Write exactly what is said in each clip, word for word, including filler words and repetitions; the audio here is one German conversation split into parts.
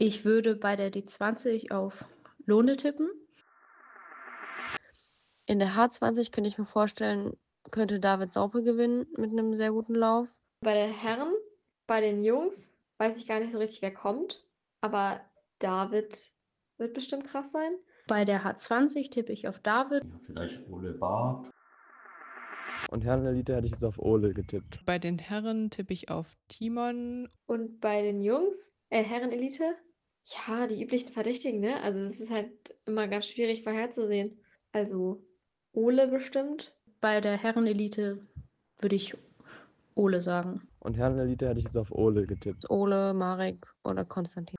Ich würde bei der D zwanzig auf Lohne tippen. In der H zwanzig könnte ich mir vorstellen, könnte David Saupe gewinnen mit einem sehr guten Lauf. Bei den Herren, bei den Jungs weiß ich gar nicht so richtig, wer kommt. Aber David wird bestimmt krass sein. Bei der H zwanzig tippe ich auf David. Ja, vielleicht Ole Barth. Und Herrenelite hätte ich jetzt auf Ole getippt. Bei den Herren tippe ich auf Timon. Und bei den Jungs, äh, Herrenelite, ja, die üblichen Verdächtigen, ne? Also es ist halt immer ganz schwierig vorherzusehen. Also Ole bestimmt. Bei der Herrenelite würde ich Ole sagen. Und Herrenelite hätte ich jetzt auf Ole getippt. Ole, Marek oder Konstantin.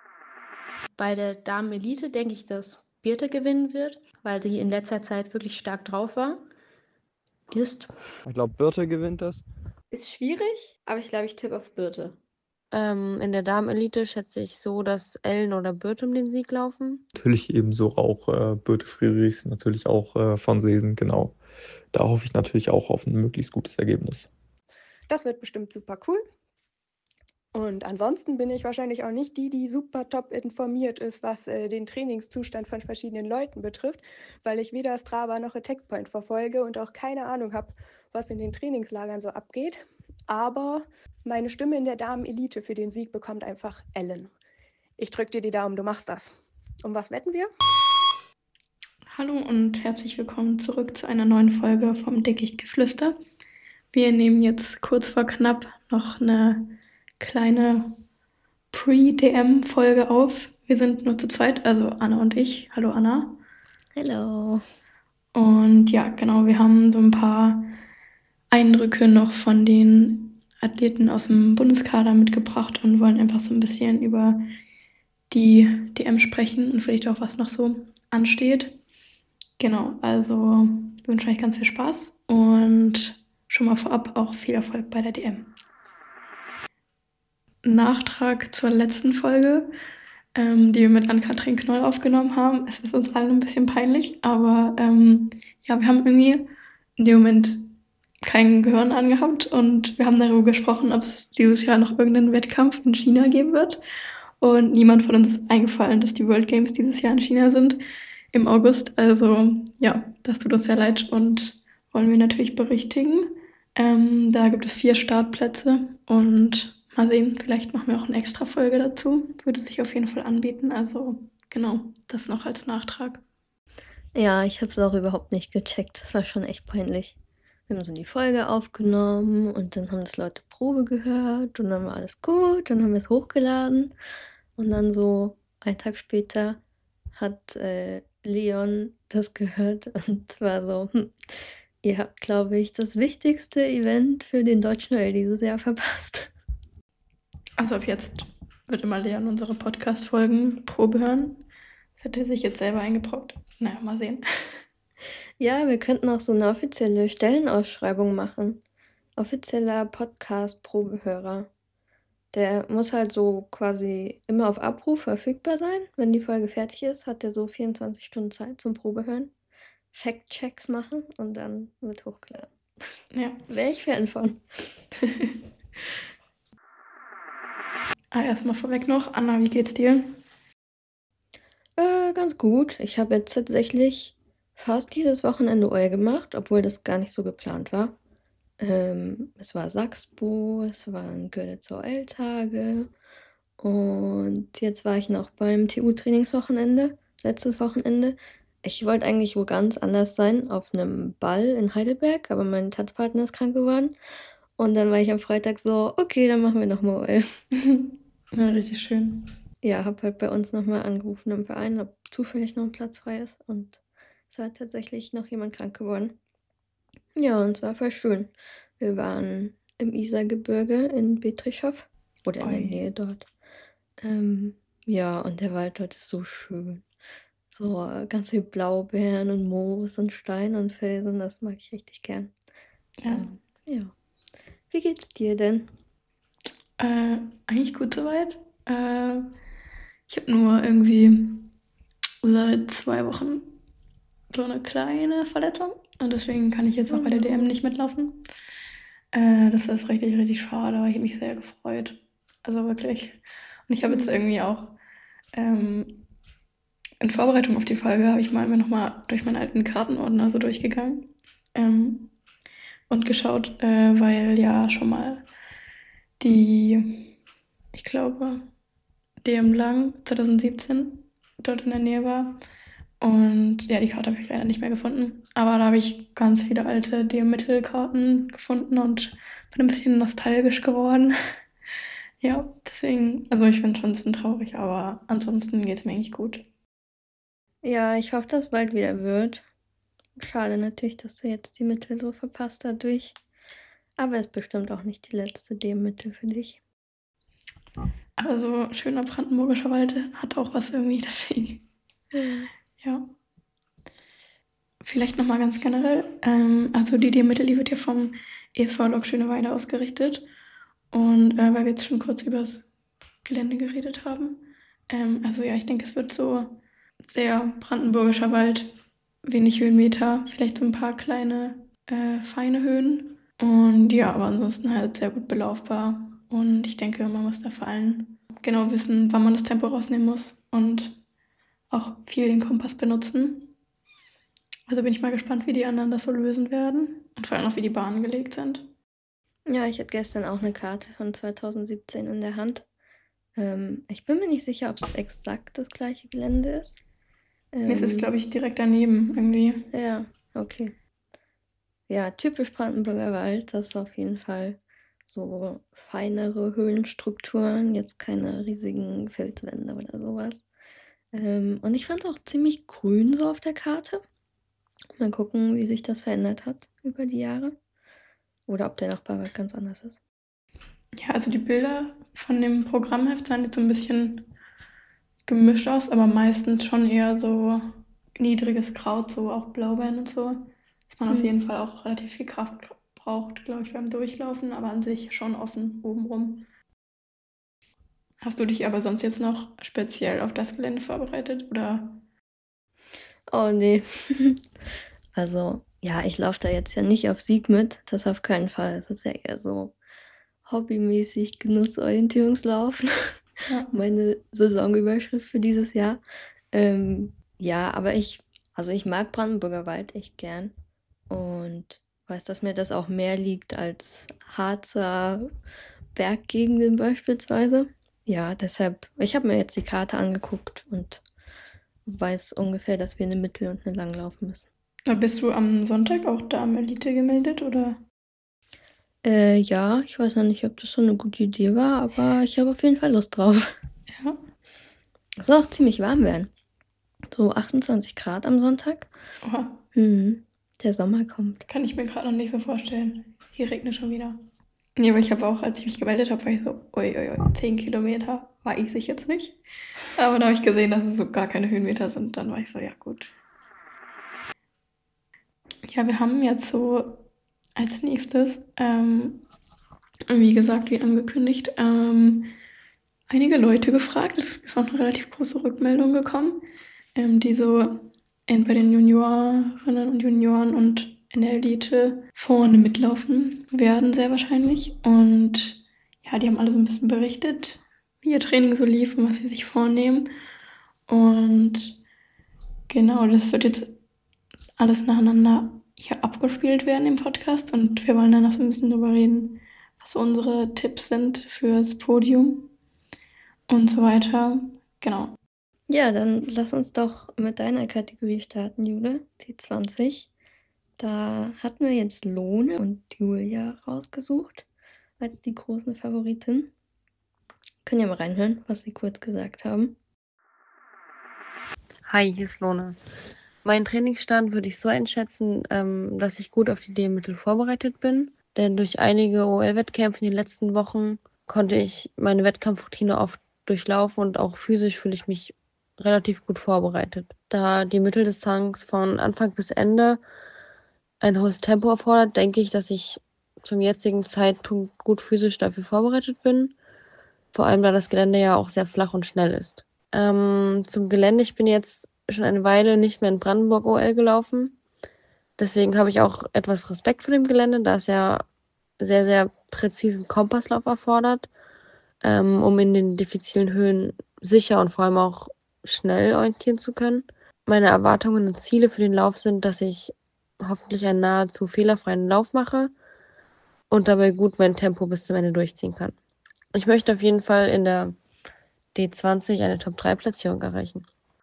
Bei der Damenelite denke ich, dass Birte gewinnen wird, weil sie in letzter Zeit wirklich stark drauf war. Ist. Ich glaube, Birte gewinnt das. Ist schwierig, aber ich glaube, ich tippe auf Birte. Ähm, in der Damenelite schätze ich so, dass Ellen oder Birte um den Sieg laufen. Natürlich ebenso auch äh, Birte Friedrichs, natürlich auch äh, von Seesen, genau. Da hoffe ich natürlich auch auf ein möglichst gutes Ergebnis. Das wird bestimmt super cool. Und ansonsten bin ich wahrscheinlich auch nicht die, die super top informiert ist, was äh, den Trainingszustand von verschiedenen Leuten betrifft, weil ich weder Strava noch Attack Point verfolge und auch keine Ahnung habe, was in den Trainingslagern so abgeht. Aber meine Stimme in der Damen-Elite für den Sieg bekommt einfach Ellen. Ich drücke dir die Daumen, du machst das. Um was wetten wir? Hallo und herzlich willkommen zurück zu einer neuen Folge vom Dickichtgeflüster. Wir nehmen jetzt kurz vor knapp noch eine kleine Pre-D M-Folge auf. Wir sind nur zu zweit, also Anna und ich. Hallo Anna. Hello. Und ja, genau, wir haben so ein paar Eindrücke noch von den Athleten aus dem Bundeskader mitgebracht und wollen einfach so ein bisschen über die D M sprechen und vielleicht auch, was noch so ansteht. Genau, also ich wünsche euch ganz viel Spaß und schon mal vorab auch viel Erfolg bei der D M. Nachtrag zur letzten Folge, ähm, die wir mit Ann-Kathrin Knoll aufgenommen haben. Es ist uns allen ein bisschen peinlich, aber ähm, ja, wir haben irgendwie in dem Moment kein Gehirn angehabt und wir haben darüber gesprochen, ob es dieses Jahr noch irgendeinen Wettkampf in China geben wird. Und niemand von uns ist eingefallen, dass die World Games dieses Jahr in China sind, im August. Also ja, das tut uns sehr leid und wollen wir natürlich berichtigen. Ähm, da gibt es vier Startplätze und mal sehen, vielleicht machen wir auch eine extra Folge dazu. Würde sich auf jeden Fall anbieten. Also genau, das noch als Nachtrag. Ja, ich habe es auch überhaupt nicht gecheckt. Das war schon echt peinlich. Wir haben so die Folge aufgenommen und dann haben das Leute Probe gehört und dann war alles gut. Dann haben wir es hochgeladen und dann so einen Tag später hat äh, Leon das gehört und war so, hm, ihr habt, glaube ich, das wichtigste Event für den Deutschen Duell dieses Jahr verpasst. Also ab jetzt wird immer Leon unsere Podcast-Folgen Probe hören. Das hat er sich jetzt selber eingebrockt. Naja, mal sehen. Ja, wir könnten auch so eine offizielle Stellenausschreibung machen. Offizieller Podcast-Probehörer. Der muss halt so quasi immer auf Abruf verfügbar sein. Wenn die Folge fertig ist, hat er so vierundzwanzig Stunden Zeit zum Probehören. Fact-Checks machen und dann wird hochgeladen. Ja. Wäre ich Fan von. Ah, erstmal vorweg noch. Anna, wie geht's dir? Äh, ganz gut. Ich habe jetzt tatsächlich fast jedes Wochenende O L gemacht, obwohl das gar nicht so geplant war. Ähm, es war Saxbo, es waren Görlitzer O L-Tage und jetzt war ich noch beim T U-Trainingswochenende, letztes Wochenende. Ich wollte eigentlich wo ganz anders sein, auf einem Ball in Heidelberg, aber mein Tanzpartner ist krank geworden. Und dann war ich am Freitag so, okay, dann machen wir nochmal O L. Ja, richtig schön. Ja, habe halt bei uns nochmal angerufen im Verein, ob zufällig noch ein Platz frei ist. Und es war tatsächlich noch jemand krank geworden. Ja, und es war voll schön. Wir waren im Isergebirge in Betrichow oder in der Oi. Nähe dort. Ähm, ja, und der Wald dort ist so schön. So äh, ganz viel Blaubeeren und Moos und Stein und Felsen, das mag ich richtig gern. Ja. Ähm, ja. Wie geht's dir denn? Äh, eigentlich gut soweit. Äh, ich habe nur irgendwie seit zwei Wochen so eine kleine Verletzung und deswegen kann ich jetzt auch bei der D M nicht mitlaufen. Äh, das ist richtig, richtig schade, weil ich habe mich sehr gefreut. Also wirklich. Und ich habe jetzt irgendwie auch Ähm, in Vorbereitung auf die Folge habe ich mal immer nochmal durch meinen alten Kartenordner so durchgegangen ähm, und geschaut, äh, weil ja schon mal die, ich glaube, D M Lang zwanzig siebzehn dort in der Nähe war. Und ja, die Karte habe ich leider nicht mehr gefunden. Aber da habe ich ganz viele alte D M-Mittelkarten gefunden und bin ein bisschen nostalgisch geworden. Ja, deswegen, also ich finde schon ein bisschen traurig, aber ansonsten geht es mir eigentlich gut. Ja, ich hoffe, dass bald wieder wird. Schade natürlich, dass du jetzt die Mittel so verpasst dadurch. Aber es ist bestimmt auch nicht die letzte D M-Mittel für dich. Also schöner brandenburgischer Wald hat auch was irgendwie, deswegen. Ja. Vielleicht nochmal ganz generell. Ähm, also die D M-Mittel, die wird ja vom E S V Lok Schöneweide ausgerichtet. Und äh, weil wir jetzt schon kurz über das Gelände geredet haben. Ähm, also ja, ich denke, es wird so sehr brandenburgischer Wald, wenig Höhenmeter, vielleicht so ein paar kleine, äh, feine Höhen. Und ja, aber ansonsten halt sehr gut belaufbar. Und ich denke, man muss da vor allem genau wissen, wann man das Tempo rausnehmen muss und auch viel den Kompass benutzen. Also bin ich mal gespannt, wie die anderen das so lösen werden und vor allem auch, wie die Bahnen gelegt sind. Ja, ich hatte gestern auch eine Karte von zwanzig siebzehn in der Hand. Ähm, ich bin mir nicht sicher, ob es exakt das gleiche Gelände ist. Nee, es ist, Ähm, glaube ich, direkt daneben irgendwie. ja, okay. Ja, typisch Brandenburger Wald, das ist auf jeden Fall so feinere Höhlenstrukturen, jetzt keine riesigen Felswände oder sowas. Ähm, und ich fand es auch ziemlich grün so auf der Karte. Mal gucken, wie sich das verändert hat über die Jahre. Oder ob der Nachbarwald ganz anders ist. Ja, also die Bilder von dem Programmheft sahen jetzt so ein bisschen gemischt aus, aber meistens schon eher so niedriges Kraut, so auch Blaubeeren und so. Dass man auf Hm. jeden Fall auch relativ viel Kraft braucht, glaube ich, beim Durchlaufen, aber an sich schon offen obenrum. Hast du dich aber sonst jetzt noch speziell auf das Gelände vorbereitet oder? Oh nee. Also, ja, ich laufe da jetzt ja nicht auf Sieg mit. Das auf keinen Fall. Das ist ja eher so hobbymäßig Genussorientierungslauf. Ja. Meine Saisonüberschrift für dieses Jahr. Ähm, ja, aber ich, also ich mag Brandenburger Wald echt gern und weiß, dass mir das auch mehr liegt als Harzer Berggegenden beispielsweise. Ja, deshalb, ich habe mir jetzt die Karte angeguckt und weiß ungefähr, dass wir eine Mittel- und eine Lang laufen müssen. Da bist du am Sonntag auch da am Elite gemeldet, oder? Äh, ja, ich weiß noch nicht, ob das so eine gute Idee war, aber ich habe auf jeden Fall Lust drauf. Ja. Es soll auch ziemlich warm werden. So achtundzwanzig Grad am Sonntag. Oha, Mhm. Der Sommer kommt. kann ich mir gerade noch nicht so vorstellen. Hier regnet schon wieder. Nee, aber ich habe auch, als ich mich gemeldet habe, war ich so, ui, ui, ui, zehn Kilometer weiß ich jetzt nicht. Aber da habe ich gesehen, dass es so gar keine Höhenmeter sind. Dann war ich so, ja gut. Ja, wir haben jetzt so als nächstes, ähm, wie gesagt, wie angekündigt, ähm, einige Leute gefragt. Es ist auch eine relativ große Rückmeldung gekommen, ähm, die so in, bei den Juniorinnen und Junioren und in der Elite vorne mitlaufen werden, sehr wahrscheinlich. Und ja, die haben alle so ein bisschen berichtet, wie ihr Training so lief und was sie sich vornehmen. Und genau, das wird jetzt alles nacheinander hier abgespielt werden im Podcast. Und wir wollen dann noch so ein bisschen darüber reden, was unsere Tipps sind fürs Podium und so weiter. Genau. Ja, dann lass uns doch mit deiner Kategorie starten, Jule, T zwanzig. Da hatten wir jetzt Lone und Julia rausgesucht als die großen Favoriten. Können ja mal reinhören, was sie kurz gesagt haben. Hi, hier ist Lone. Mein Trainingsstand würde ich so einschätzen, ähm, dass ich gut auf die D M-Mittel vorbereitet bin. Denn durch einige O L-Wettkämpfe in den letzten Wochen konnte ich meine Wettkampfroutine oft durchlaufen und auch physisch fühle ich mich relativ gut vorbereitet. Da die Mitteldistanz von Anfang bis Ende ein hohes Tempo erfordert, denke ich, dass ich zum jetzigen Zeitpunkt gut physisch dafür vorbereitet bin. Vor allem, da das Gelände ja auch sehr flach und schnell ist. Ähm, zum Gelände, ich bin jetzt schon eine Weile nicht mehr in Brandenburg O L gelaufen. Deswegen habe ich auch etwas Respekt vor dem Gelände, da es ja sehr, sehr präzisen Kompasslauf erfordert, ähm, um in den diffizilen Höhen sicher und vor allem auch schnell orientieren zu können. Meine Erwartungen und Ziele für den Lauf sind, dass ich hoffentlich einen nahezu fehlerfreien Lauf mache und dabei gut mein Tempo bis zum Ende durchziehen kann. Ich möchte auf jeden Fall in der D zwanzig eine Top drei Platzierung erreichen.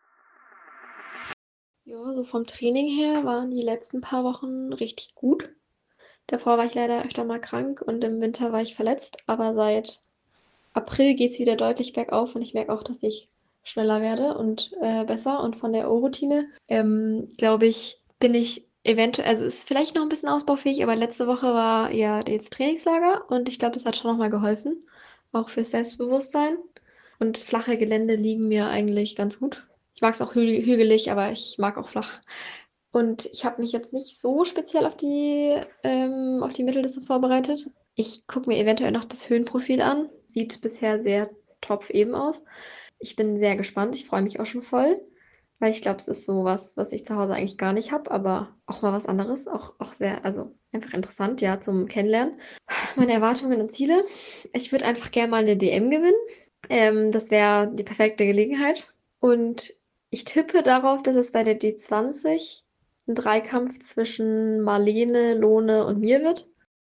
Ja, so vom Training her waren die letzten paar Wochen richtig gut. Davor war ich leider öfter mal krank und im Winter war ich verletzt, aber seit April geht es wieder deutlich bergauf und ich merke auch, dass ich schneller werde und äh, besser. Und von der O-Routine, ähm, glaube ich, bin ich eventuell, also ist vielleicht noch ein bisschen ausbaufähig, aber letzte Woche war ja jetzt Trainingslager und ich glaube, es hat schon nochmal geholfen, auch fürs Selbstbewusstsein. Und flache Gelände liegen mir eigentlich ganz gut. Ich mag es auch hü hügelig, aber ich mag auch flach. Und ich habe mich jetzt nicht so speziell auf die, ähm, auf die Mitteldistanz vorbereitet. Ich gucke mir eventuell noch das Höhenprofil an. Sieht bisher sehr topfeben aus. Ich bin sehr gespannt. Ich freue mich auch schon voll, weil ich glaube, es ist so was, was ich zu Hause eigentlich gar nicht habe, aber auch mal was anderes. Auch, auch sehr, also einfach interessant, ja, zum Kennenlernen. Meine Erwartungen und Ziele. Ich würde einfach gerne mal eine D M gewinnen. Ähm, das wäre die perfekte Gelegenheit. Und ich tippe darauf, dass es bei der D zwanzig ein Dreikampf zwischen Marlene, Lone und mir wird.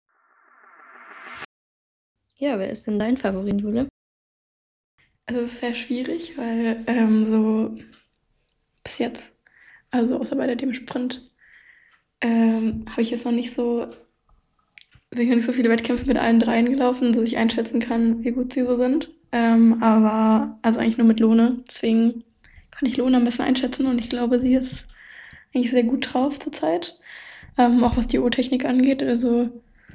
Ja, wer ist denn dein Favorit, Jule? Also es ist sehr schwierig, weil ähm, so bis jetzt, also außer bei der dem Sprint, ähm, habe ich jetzt noch nicht so, bin ich noch nicht so viele Wettkämpfe mit allen dreien gelaufen, dass ich einschätzen kann, wie gut sie so sind. Ähm, aber also eigentlich nur mit Lone, deswegen kann ich Lone am besten einschätzen und ich glaube, sie ist eigentlich sehr gut drauf zurzeit. Ähm, auch was die O-Technik angeht, also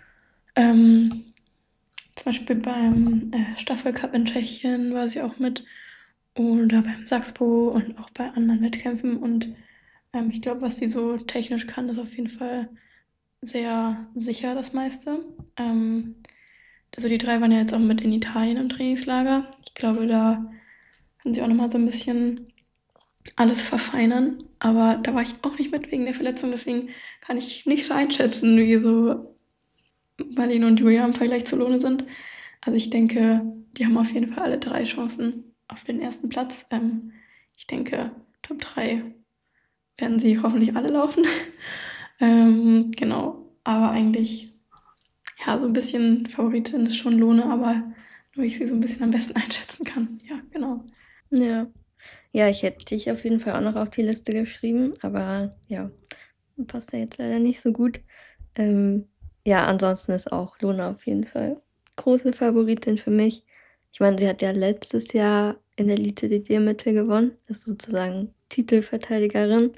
ähm, zum Beispiel beim äh, Staffelcup in Tschechien war sie auch mit oder beim Saxpo und auch bei anderen Wettkämpfen und ähm, ich glaube, was sie so technisch kann, ist auf jeden Fall sehr sicher das meiste. Ähm, also die drei waren ja jetzt auch mit in Italien im Trainingslager. Ich glaube, da kann sie auch nochmal so ein bisschen alles verfeinern, aber da war ich auch nicht mit wegen der Verletzung, deswegen kann ich nicht so einschätzen, wie so Marlene und Julia im Vergleich zu Lone sind. Also ich denke, die haben auf jeden Fall alle drei Chancen auf den ersten Platz. Ähm, ich denke, Top drei werden sie hoffentlich alle laufen. ähm, genau, aber eigentlich, ja, so ein bisschen Favoritin ist schon Lone, aber nur ich sie so ein bisschen am besten einschätzen kann. Ja, genau. Ja. Ja, ich hätte dich auf jeden Fall auch noch auf die Liste geschrieben, aber ja, passt ja jetzt leider nicht so gut. Ähm, ja, ansonsten ist auch Lone auf jeden Fall große Favoritin für mich. Ich meine, sie hat ja letztes Jahr in der Elite D D-Mitte gewonnen, ist sozusagen Titelverteidigerin.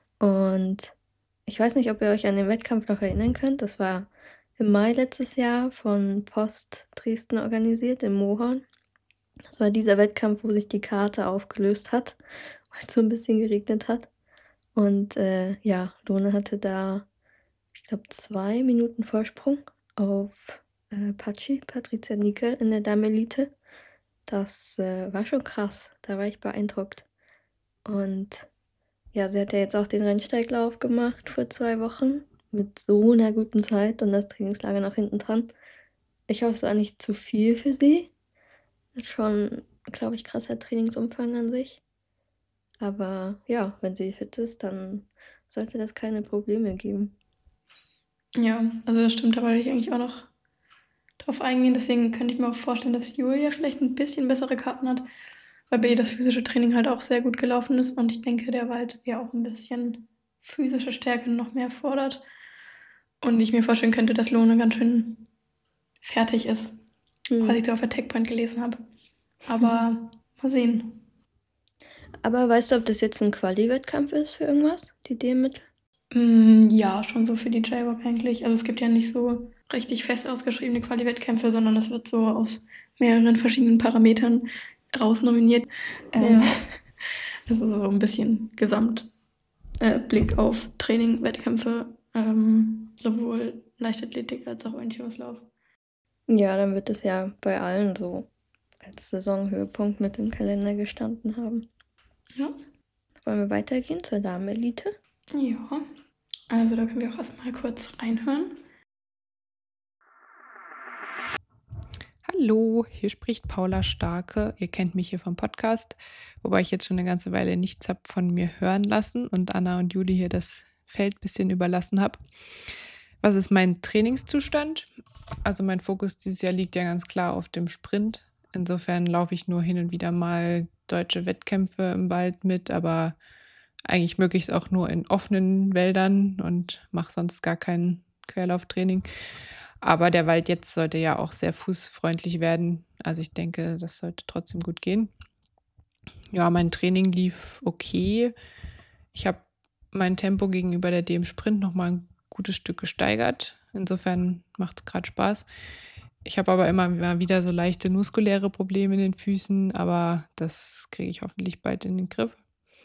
Und ich weiß nicht, ob ihr euch an den Wettkampf noch erinnern könnt. Das war im Mai letztes Jahr von Post Dresden organisiert, in Mohorn. Das war dieser Wettkampf, wo sich die Karte aufgelöst hat, weil es so ein bisschen geregnet hat. Und äh, ja, Lone hatte da, ich glaube, zwei Minuten Vorsprung auf äh, Patschi, Patricia Nieke in der Damelite. Das äh, war schon krass, da war ich beeindruckt. Und ja, sie hat ja jetzt auch den Rennsteiglauf gemacht vor zwei Wochen mit so einer guten Zeit und das Trainingslager noch hinten dran. Ich hoffe, es war nicht zu viel für sie. Ist schon, glaube ich, krasser Trainingsumfang an sich. Aber ja, wenn sie fit ist, dann sollte das keine Probleme geben. Ja, also das stimmt, da wollte ich eigentlich auch noch drauf eingehen. Deswegen könnte ich mir auch vorstellen, dass Julia vielleicht ein bisschen bessere Karten hat, weil bei ihr das physische Training halt auch sehr gut gelaufen ist. Und ich denke, der Wald ja auch ein bisschen physische Stärke noch mehr fordert. Und ich mir vorstellen könnte, dass Lone ganz schön fertig ist, Hm. was ich da auf der Techpoint gelesen habe. Aber mal sehen. Aber weißt du, ob das jetzt ein Quali-Wettkampf ist für irgendwas? Die D M-Mittel? Mm, ja, schon so für die J-Walk eigentlich. Also es gibt ja nicht so richtig fest ausgeschriebene Quali-Wettkämpfe, sondern das wird so aus mehreren verschiedenen Parametern rausnominiert. Ähm, Ja. Das ist so ein bisschen Gesamtblick äh, Blick auf Training, Wettkämpfe, ähm, sowohl Leichtathletik als auch Orientierungslauf. Ja, dann wird es ja bei allen so als Saisonhöhepunkt mit im Kalender gestanden haben. Ja. Wollen wir weitergehen zur Damenelite? Ja, also da können wir auch erstmal kurz reinhören. Hallo, hier spricht Paula Starke. Ihr kennt mich hier vom Podcast, wobei ich jetzt schon eine ganze Weile nichts habe von mir hören lassen und Anna und Juli hier das Feld ein bisschen überlassen habe. Was ist mein Trainingszustand? Also mein Fokus dieses Jahr liegt ja ganz klar auf dem Sprint. Insofern laufe ich nur hin und wieder mal deutsche Wettkämpfe im Wald mit, aber eigentlich möglichst auch nur in offenen Wäldern und mache sonst gar kein Querlauftraining. Aber der Wald jetzt sollte ja auch sehr fußfreundlich werden. Also ich denke, das sollte trotzdem gut gehen. Ja, mein Training lief okay. Ich habe mein Tempo gegenüber der D M Sprint nochmal ein gutes Stück gesteigert. Insofern macht es gerade Spaß. Ich habe aber immer mal wieder so leichte muskuläre Probleme in den Füßen, aber das kriege ich hoffentlich bald in den Griff.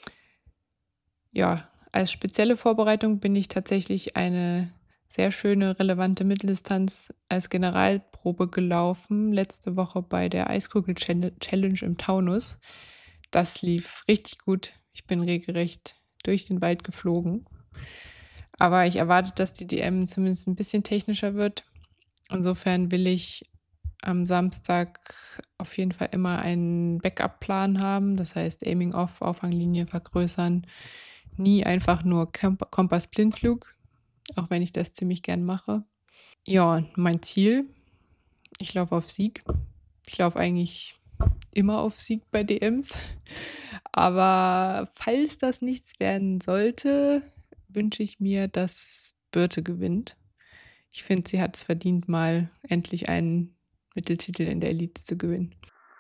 Ja, als spezielle Vorbereitung bin ich tatsächlich eine sehr schöne, relevante Mitteldistanz als Generalprobe gelaufen, letzte Woche bei der Eiskugel-Challenge im Taunus. Das lief richtig gut. Ich bin regelrecht durch den Wald geflogen. Aber ich erwarte, dass die D M zumindest ein bisschen technischer wird. Insofern will ich am Samstag auf jeden Fall immer einen Backup-Plan haben. Das heißt, Aiming Off, Auffanglinie vergrößern. Nie einfach nur Kompass-Blindflug, auch wenn ich das ziemlich gern mache. Ja, mein Ziel, ich laufe auf Sieg. Ich laufe eigentlich immer auf Sieg bei D Ms. Aber falls das nichts werden sollte, wünsche ich mir, dass Birte gewinnt. Ich finde, sie hat es verdient, mal endlich einen Mitteltitel in der Elite zu gewinnen.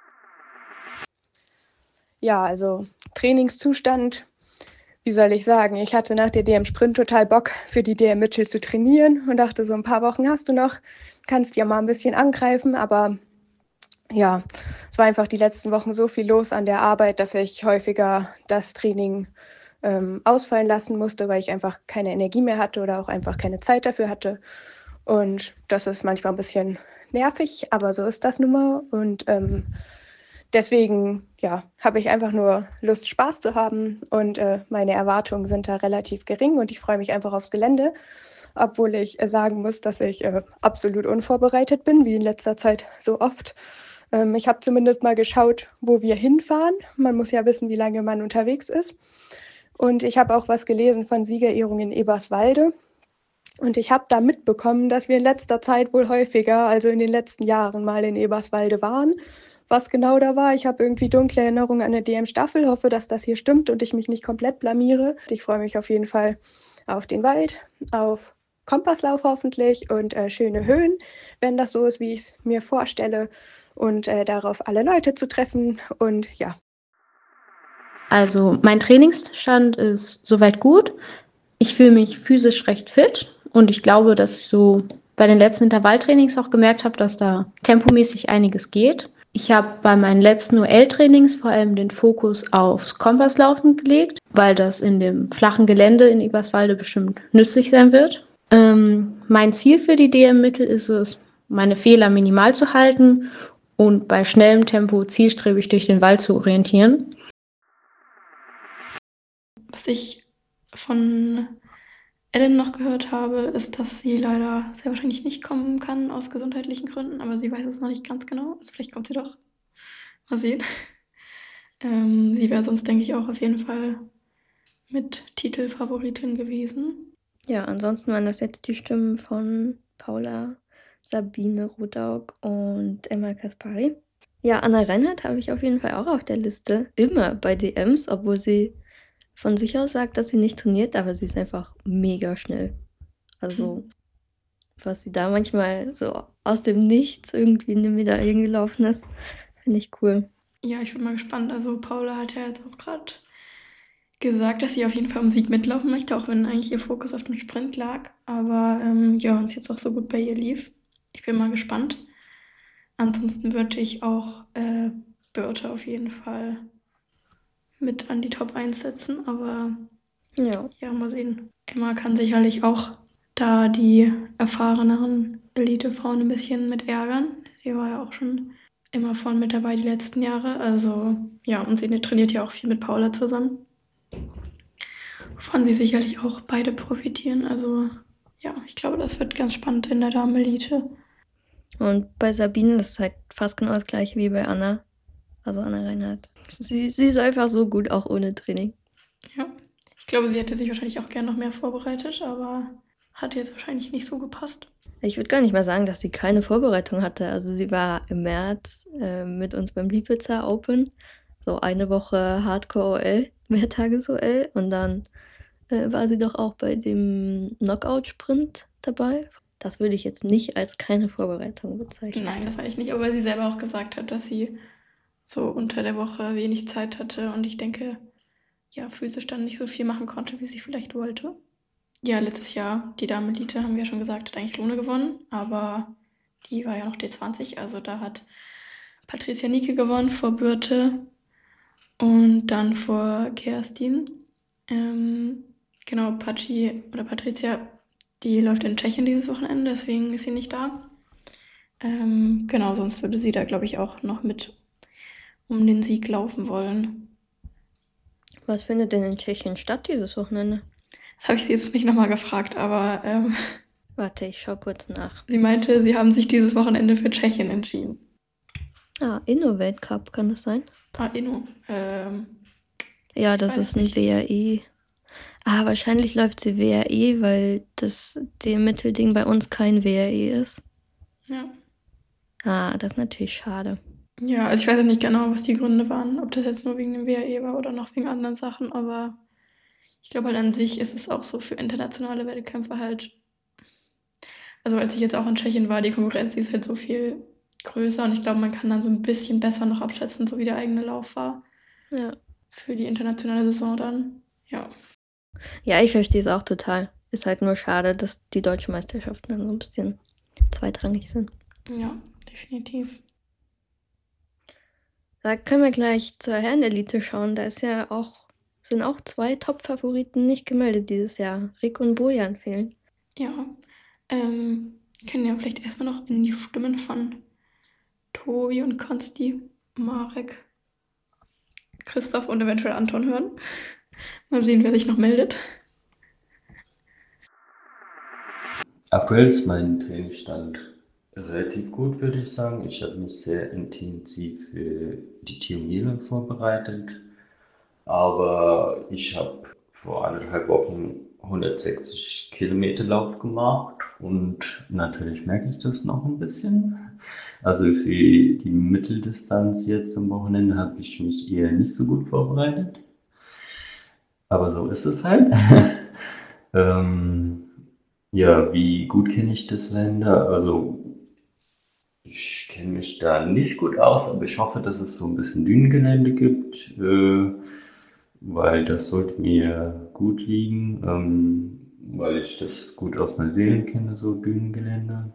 Ja, also Trainingszustand, wie soll ich sagen, ich hatte nach der D M Sprint total Bock, für die D M Mitchell zu trainieren und dachte, so ein paar Wochen hast du noch, kannst ja mal ein bisschen angreifen, aber ja, es war einfach die letzten Wochen so viel los an der Arbeit, dass ich häufiger das Training ähm, ausfallen lassen musste, weil ich einfach keine Energie mehr hatte oder auch einfach keine Zeit dafür hatte. Und das ist manchmal ein bisschen nervig, aber so ist das nun mal. Und ähm, deswegen, ja, habe ich einfach nur Lust, Spaß zu haben. Und äh, meine Erwartungen sind da relativ gering und ich freue mich einfach aufs Gelände. Obwohl ich äh, sagen muss, dass ich äh, absolut unvorbereitet bin, wie in letzter Zeit so oft. Ähm, ich habe zumindest mal geschaut, wo wir hinfahren. Man muss ja wissen, wie lange man unterwegs ist. Und ich habe auch was gelesen von Siegerehrung in Eberswalde. Und ich habe da mitbekommen, dass wir in letzter Zeit wohl häufiger, also in den letzten Jahren, mal in Eberswalde waren. Was genau da war, ich habe irgendwie dunkle Erinnerungen an eine D M-Staffel, hoffe, dass das hier stimmt und ich mich nicht komplett blamiere. Ich freue mich auf jeden Fall auf den Wald, auf Kompasslauf hoffentlich und äh, schöne Höhen, wenn das so ist, wie ich es mir vorstelle. Und äh, darauf alle Leute zu treffen und ja. Also mein Trainingsstand ist soweit gut. Ich fühle mich physisch recht fit und ich glaube, dass ich so bei den letzten Intervalltrainings auch gemerkt habe, dass da tempomäßig einiges geht. Ich habe bei meinen letzten U L-Trainings vor allem den Fokus aufs Kompasslaufen gelegt, weil das in dem flachen Gelände in Eberswalde bestimmt nützlich sein wird. Ähm, mein Ziel für die D M-Mittel ist es, meine Fehler minimal zu halten und bei schnellem Tempo zielstrebig durch den Wald zu orientieren. Was ich von Ellen noch gehört habe, ist, dass sie leider sehr wahrscheinlich nicht kommen kann aus gesundheitlichen Gründen, aber sie weiß es noch nicht ganz genau. Also vielleicht kommt sie doch. Mal sehen. Ähm, sie wäre sonst, denke ich, auch auf jeden Fall mit Titelfavoritin gewesen. Ja, ansonsten waren das jetzt die Stimmen von Paula, Sabine Rudaug und Emma Kaspari. Ja, Anna Reinhardt habe ich auf jeden Fall auch auf der Liste. Immer bei D Ms, obwohl sie von sich aus sagt, dass sie nicht trainiert, aber sie ist einfach mega schnell. Also, hm. was sie da manchmal so aus dem Nichts irgendwie in den Medaillen gelaufen ist, finde ich cool. Ja, ich bin mal gespannt. Also Paula hat ja jetzt auch gerade gesagt, dass sie auf jeden Fall um Sieg mitlaufen möchte, auch wenn eigentlich ihr Fokus auf dem Sprint lag. Aber ähm, ja, es jetzt auch so gut bei ihr lief. Ich bin mal gespannt. Ansonsten würde ich auch äh, Birte auf jeden Fall mit an die Top eins setzen, aber ja. ja, mal sehen. Emma kann sicherlich auch da die erfahreneren Elitefrauen ein bisschen mit ärgern. Sie war ja auch schon immer vorne mit dabei die letzten Jahre, also ja, und sie trainiert ja auch viel mit Paula zusammen, wovon sie sicherlich auch beide profitieren, also ja, ich glaube, das wird ganz spannend in der Damenelite. Und bei Sabine ist es halt fast genau das gleiche wie bei Anna. Also Anna Reinhardt. Sie, sie ist einfach so gut, auch ohne Training. Ja, ich glaube, sie hätte sich wahrscheinlich auch gern noch mehr vorbereitet, aber hat jetzt wahrscheinlich nicht so gepasst. Ich würde gar nicht mal sagen, dass sie keine Vorbereitung hatte. Also sie war im März äh, mit uns beim Liebitzer Open. So eine Woche Hardcore-O L, Mehrtages-O L. Und dann äh, war sie doch auch bei dem Knockout-Sprint dabei. Das würde ich jetzt nicht als keine Vorbereitung bezeichnen. Nein, das meine ich nicht, aber weil sie selber auch gesagt hat, dass sie so unter der Woche wenig Zeit hatte und ich denke, ja, physisch dann nicht so viel machen konnte, wie sie vielleicht wollte. Ja, letztes Jahr, die Damen-Elite, haben wir ja schon gesagt, hat eigentlich Lohne gewonnen, aber die war ja noch D zwanzig, also da hat Patricia Nieke gewonnen vor Birte und dann vor Kerstin. Ähm, genau, Patschi oder Patricia, die läuft in Tschechien dieses Wochenende, deswegen ist sie nicht da. Ähm, genau, sonst würde sie da, glaube ich, auch noch mit um den Sieg laufen wollen. Was findet denn in Tschechien statt dieses Wochenende? Das habe ich sie jetzt nicht nochmal gefragt, aber ähm, Warte, ich schaue kurz nach. sie meinte, sie haben sich dieses Wochenende für Tschechien entschieden. Ah, Inno-Weltcup, kann das sein? Ah, Inno. Ähm, Ja, ich das weiß ist ein nicht. W R E. Ah, wahrscheinlich läuft sie W R E, weil das dem Mittelding bei uns kein W R E ist. Ja. Ah, das ist natürlich schade. Ja, also ich weiß jetzt nicht genau, was die Gründe waren, ob das jetzt nur wegen dem W R E war oder noch wegen anderen Sachen, aber ich glaube halt an sich ist es auch so für internationale Wettkämpfe halt, also als ich jetzt auch in Tschechien war, die Konkurrenz die ist halt so viel größer und ich glaube, man kann dann so ein bisschen besser noch abschätzen, so wie der eigene Lauf war Ja. für die internationale Saison dann. Ja. Ja, ich verstehe es auch total. Ist halt nur schade, dass die deutschen Meisterschaften dann so ein bisschen zweitrangig sind. Ja, definitiv. Da können wir gleich zur Herrenelite schauen. Da ist ja auch, sind auch zwei Top-Favoriten nicht gemeldet dieses Jahr. Rick und Bojan fehlen. Ja. Ähm, können ja vielleicht erstmal noch in die Stimmen von Tobi und Konsti, Marek, Christoph und eventuell Anton hören. Mal sehen, wer sich noch meldet. Aktuell ist mein Trainingsstand relativ gut, würde ich sagen. Ich habe mich sehr intensiv für die Tiomile vorbereitet, aber ich habe vor anderthalb Wochen hundertsechzig Kilometer Lauf gemacht und natürlich merke ich das noch ein bisschen. Also für die Mitteldistanz jetzt am Wochenende habe ich mich eher nicht so gut vorbereitet, aber so ist es halt. ähm, ja, wie gut kenne ich das Länder? Also ich kenne mich da nicht gut aus, aber ich hoffe, dass es so ein bisschen Dünengelände gibt, äh, weil das sollte mir gut liegen, ähm, weil ich das gut aus Neuseeland kenne, so Dünengelände.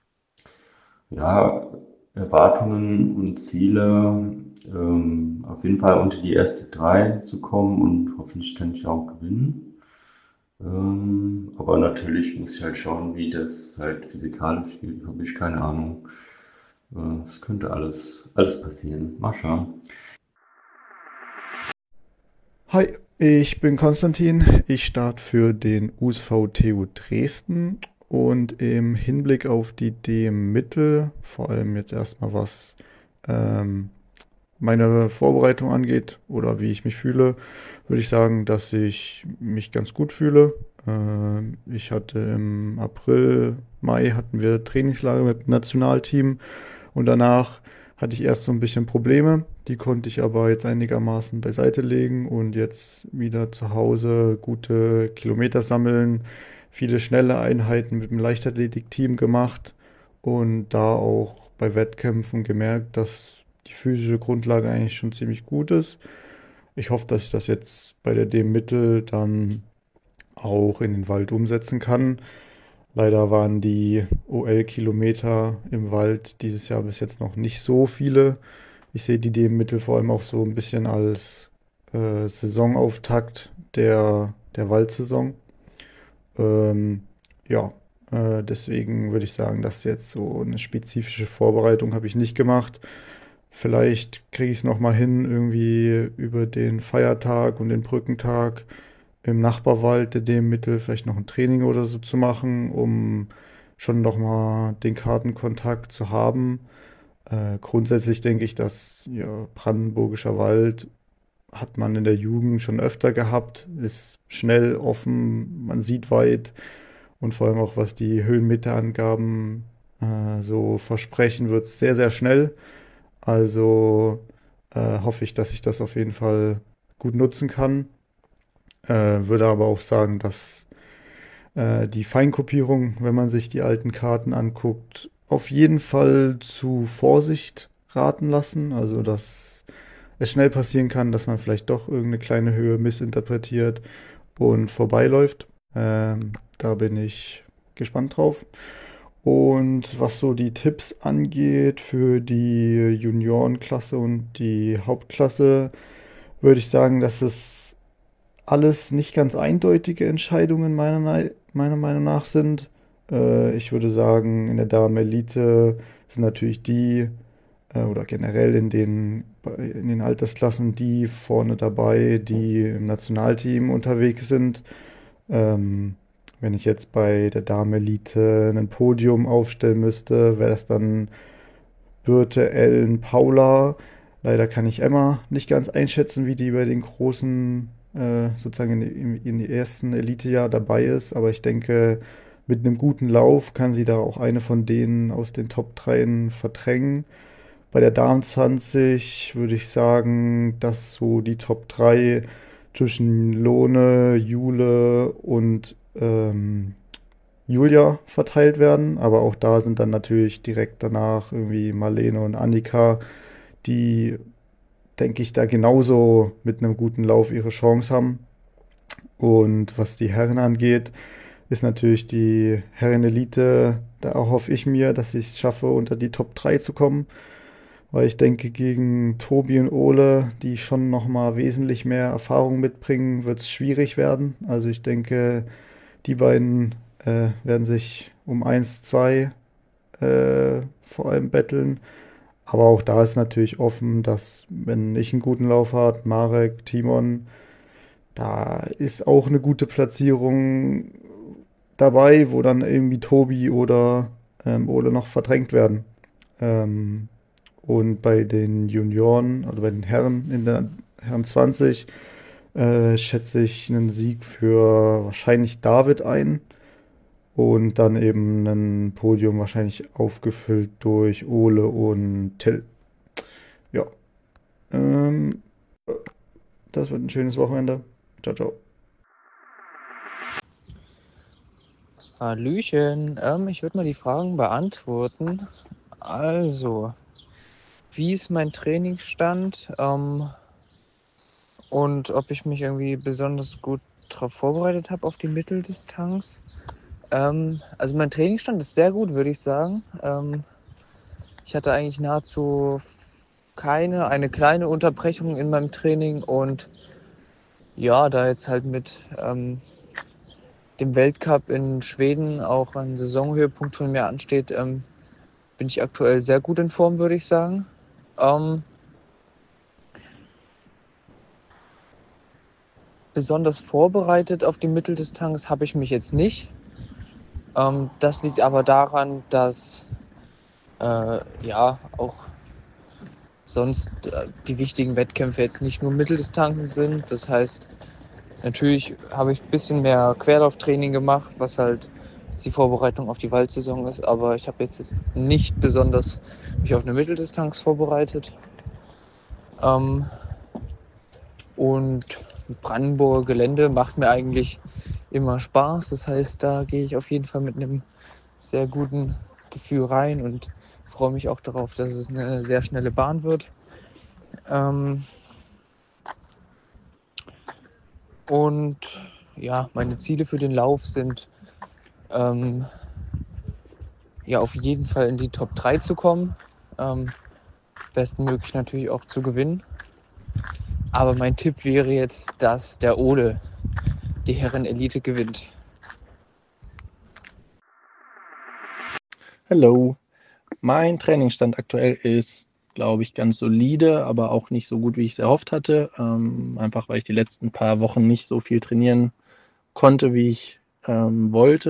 Ja, Erwartungen und Ziele, ähm, auf jeden Fall unter die erste drei zu kommen und hoffentlich kann ich auch gewinnen. Ähm, aber natürlich muss ich halt schauen, wie das halt physikalisch geht, habe ich keine Ahnung. Äh, Es könnte alles, alles passieren. Mal schauen. Hi, ich bin Konstantin. Ich starte für den U S V T U Dresden und im Hinblick auf die D M-Mittel, vor allem jetzt erstmal was ähm, meine Vorbereitung angeht oder wie ich mich fühle, würde ich sagen, dass ich mich ganz gut fühle. Ähm, ich hatte im April, Mai hatten wir Trainingslager mit dem Nationalteam und danach hatte ich erst so ein bisschen Probleme. Die konnte ich aber jetzt einigermaßen beiseite legen und jetzt wieder zu Hause gute Kilometer sammeln, viele schnelle Einheiten mit dem Leichtathletikteam gemacht und da auch bei Wettkämpfen gemerkt, dass die physische Grundlage eigentlich schon ziemlich gut ist. Ich hoffe, dass ich das jetzt bei der D M-Mittel dann auch in den Wald umsetzen kann. Leider waren die O L-Kilometer im Wald dieses Jahr bis jetzt noch nicht so viele. Ich sehe die D M-Mittel vor allem auch so ein bisschen als äh, Saisonauftakt der, der Waldsaison. Ähm, ja, äh, deswegen würde ich sagen, dass jetzt so eine spezifische Vorbereitung habe ich nicht gemacht. Vielleicht kriege ich es nochmal hin, irgendwie über den Feiertag und den Brückentag im Nachbarwald der D M-Mittel vielleicht noch ein Training oder so zu machen, um schon nochmal den Kartenkontakt zu haben. Äh, grundsätzlich denke ich, dass ja, Brandenburgischer Wald hat man in der Jugend schon öfter gehabt, ist schnell, offen, man sieht weit und vor allem auch was die Höhenmeterangaben äh, so versprechen, wird es sehr, sehr schnell. Also äh, hoffe ich, dass ich das auf jeden Fall gut nutzen kann. Äh, würde aber auch sagen, dass äh, die Feinkopierung, wenn man sich die alten Karten anguckt, auf jeden Fall zu Vorsicht raten lassen. Also dass es schnell passieren kann, dass man vielleicht doch irgendeine kleine Höhe missinterpretiert und vorbeiläuft. Ähm, da bin ich gespannt drauf. Und was so die Tipps angeht für die Juniorenklasse und die Hauptklasse, würde ich sagen, dass es alles nicht ganz eindeutige Entscheidungen meiner, Nei- meiner Meinung nach sind. Äh, ich würde sagen, in der Damen-Elite sind natürlich die, äh, oder generell in den, in den Altersklassen die vorne dabei, die im Nationalteam unterwegs sind. Ähm, wenn ich jetzt bei der Damen-Elite ein Podium aufstellen müsste, wäre das dann Birte, Ellen, Paula. Leider kann ich Emma nicht ganz einschätzen, wie die bei den großen, äh, sozusagen in, die- in die ersten Elitejahr dabei ist. Aber ich denke, mit einem guten Lauf kann sie da auch eine von denen aus den Top drei verdrängen. Bei der Damen zwanzig würde ich sagen, dass so die Top drei zwischen Lone, Jule und ähm, Julia verteilt werden. Aber auch da sind dann natürlich direkt danach irgendwie Marlene und Annika, die, denke ich, da genauso mit einem guten Lauf ihre Chance haben. Und was die Herren angeht, ist natürlich die Herren-Elite, da hoffe ich mir, dass ich es schaffe, unter die Top drei zu kommen. Weil ich denke, gegen Tobi und Ole, die schon nochmal wesentlich mehr Erfahrung mitbringen, wird es schwierig werden. Also ich denke, die beiden äh, werden sich um eins, zwei äh, vor allem betteln. Aber auch da ist natürlich offen, dass wenn ich einen guten Lauf habe, Marek, Timon, da ist auch eine gute Platzierung dabei, wo dann irgendwie Tobi oder ähm, Ole noch verdrängt werden. Ähm, und bei den Junioren, also bei den Herren in der Herren zwanzig, äh, schätze ich einen Sieg für wahrscheinlich David ein. Und dann eben ein Podium wahrscheinlich aufgefüllt durch Ole und Till. Ja. Ähm, das wird ein schönes Wochenende. Ciao, ciao. Hallöchen, ähm, ich würde mal die Fragen beantworten. Also, wie ist mein Trainingsstand ähm, und ob ich mich irgendwie besonders gut darauf vorbereitet habe auf die Mitteldistanz? Ähm, also mein Trainingsstand ist sehr gut, würde ich sagen. Ähm, ich hatte eigentlich nahezu keine, eine kleine Unterbrechung in meinem Training und ja, da jetzt halt mit ähm, dem Weltcup in Schweden auch ein Saisonhöhepunkt von mir ansteht, ähm, bin ich aktuell sehr gut in Form, würde ich sagen. Ähm, besonders vorbereitet auf die Mitteldistanz habe ich mich jetzt nicht. Ähm, das liegt aber daran, dass äh, ja auch sonst äh, die wichtigen Wettkämpfe jetzt nicht nur Mitteldistanzen sind. Das heißt, natürlich habe ich ein bisschen mehr Querlauftraining gemacht, was halt jetzt die Vorbereitung auf die Waldsaison ist, aber ich habe jetzt nicht besonders mich auf eine Mitteldistanz vorbereitet. Ähm, und Brandenburger Gelände macht mir eigentlich immer Spaß. Das heißt, da gehe ich auf jeden Fall mit einem sehr guten Gefühl rein und freue mich auch darauf, dass es eine sehr schnelle Bahn wird. Ähm, und ja, meine Ziele für den Lauf sind, ähm, ja, auf jeden Fall in die Top drei zu kommen. Ähm, bestmöglich natürlich auch zu gewinnen. Aber mein Tipp wäre jetzt, dass der Ole die Herren-Elite gewinnt. Hallo, mein Trainingsstand aktuell ist, glaube ich, ganz solide, aber auch nicht so gut, wie ich es erhofft hatte. Ähm, einfach weil ich die letzten paar Wochen nicht so viel trainieren konnte, wie ich ähm, wollte.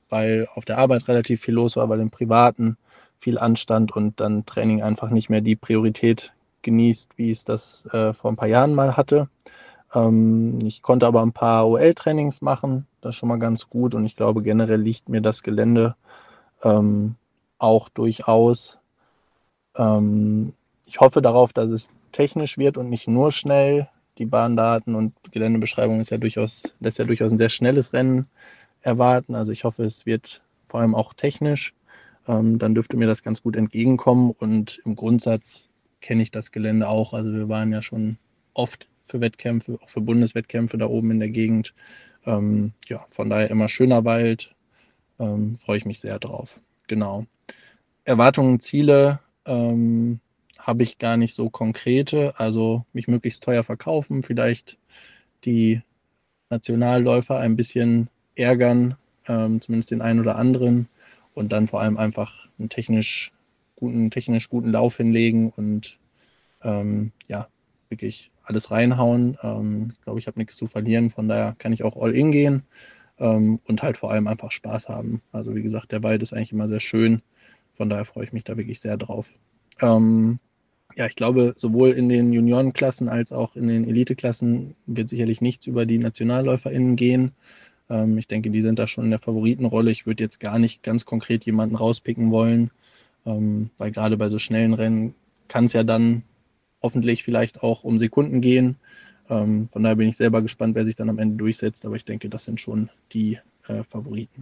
weil auf der Arbeit relativ viel los war, weil im Privaten viel anstand und dann Training einfach nicht mehr die Priorität genießt, wie es das äh, vor ein paar Jahren mal hatte. Ähm, ich konnte aber ein paar O L-Trainings machen, das ist schon mal ganz gut und ich glaube generell liegt mir das Gelände ähm, auch durchaus. Ähm, ich hoffe darauf, dass es technisch wird und nicht nur schnell. Die Bahndaten und Geländebeschreibung ist ja durchaus, lässt ja durchaus ein sehr schnelles Rennen erwarten. Also ich hoffe, es wird vor allem auch technisch. Ähm, dann dürfte mir das ganz gut entgegenkommen und im Grundsatz kenne ich das Gelände auch. Also wir waren ja schon oft für Wettkämpfe, auch für Bundeswettkämpfe da oben in der Gegend. Ähm, ja, von daher immer schöner Wald. Ähm, freue ich mich sehr drauf. Genau. Erwartungen, Ziele ähm, habe ich gar nicht so konkrete. Also mich möglichst teuer verkaufen, vielleicht die Nationalläufer ein bisschen ärgern, ähm, zumindest den einen oder anderen und dann vor allem einfach einen technisch guten, technisch guten Lauf hinlegen und ähm, ja, wirklich alles reinhauen. Ähm, ich glaube, ich habe nichts zu verlieren, von daher kann ich auch all in gehen ähm, und halt vor allem einfach Spaß haben. Also wie gesagt, der Wald ist eigentlich immer sehr schön, von daher freue ich mich da wirklich sehr drauf. Ähm, ja, ich glaube, sowohl in den Juniorenklassen als auch in den Eliteklassen wird sicherlich nichts über die NationalläuferInnen gehen. Ähm, ich denke, die sind da schon in der Favoritenrolle. Ich würde jetzt gar nicht ganz konkret jemanden rauspicken wollen, ähm, weil gerade bei so schnellen Rennen kann es ja dann hoffentlich vielleicht auch um Sekunden gehen. Ähm, von daher bin ich selber gespannt, wer sich dann am Ende durchsetzt. Aber ich denke, das sind schon die äh, Favoriten.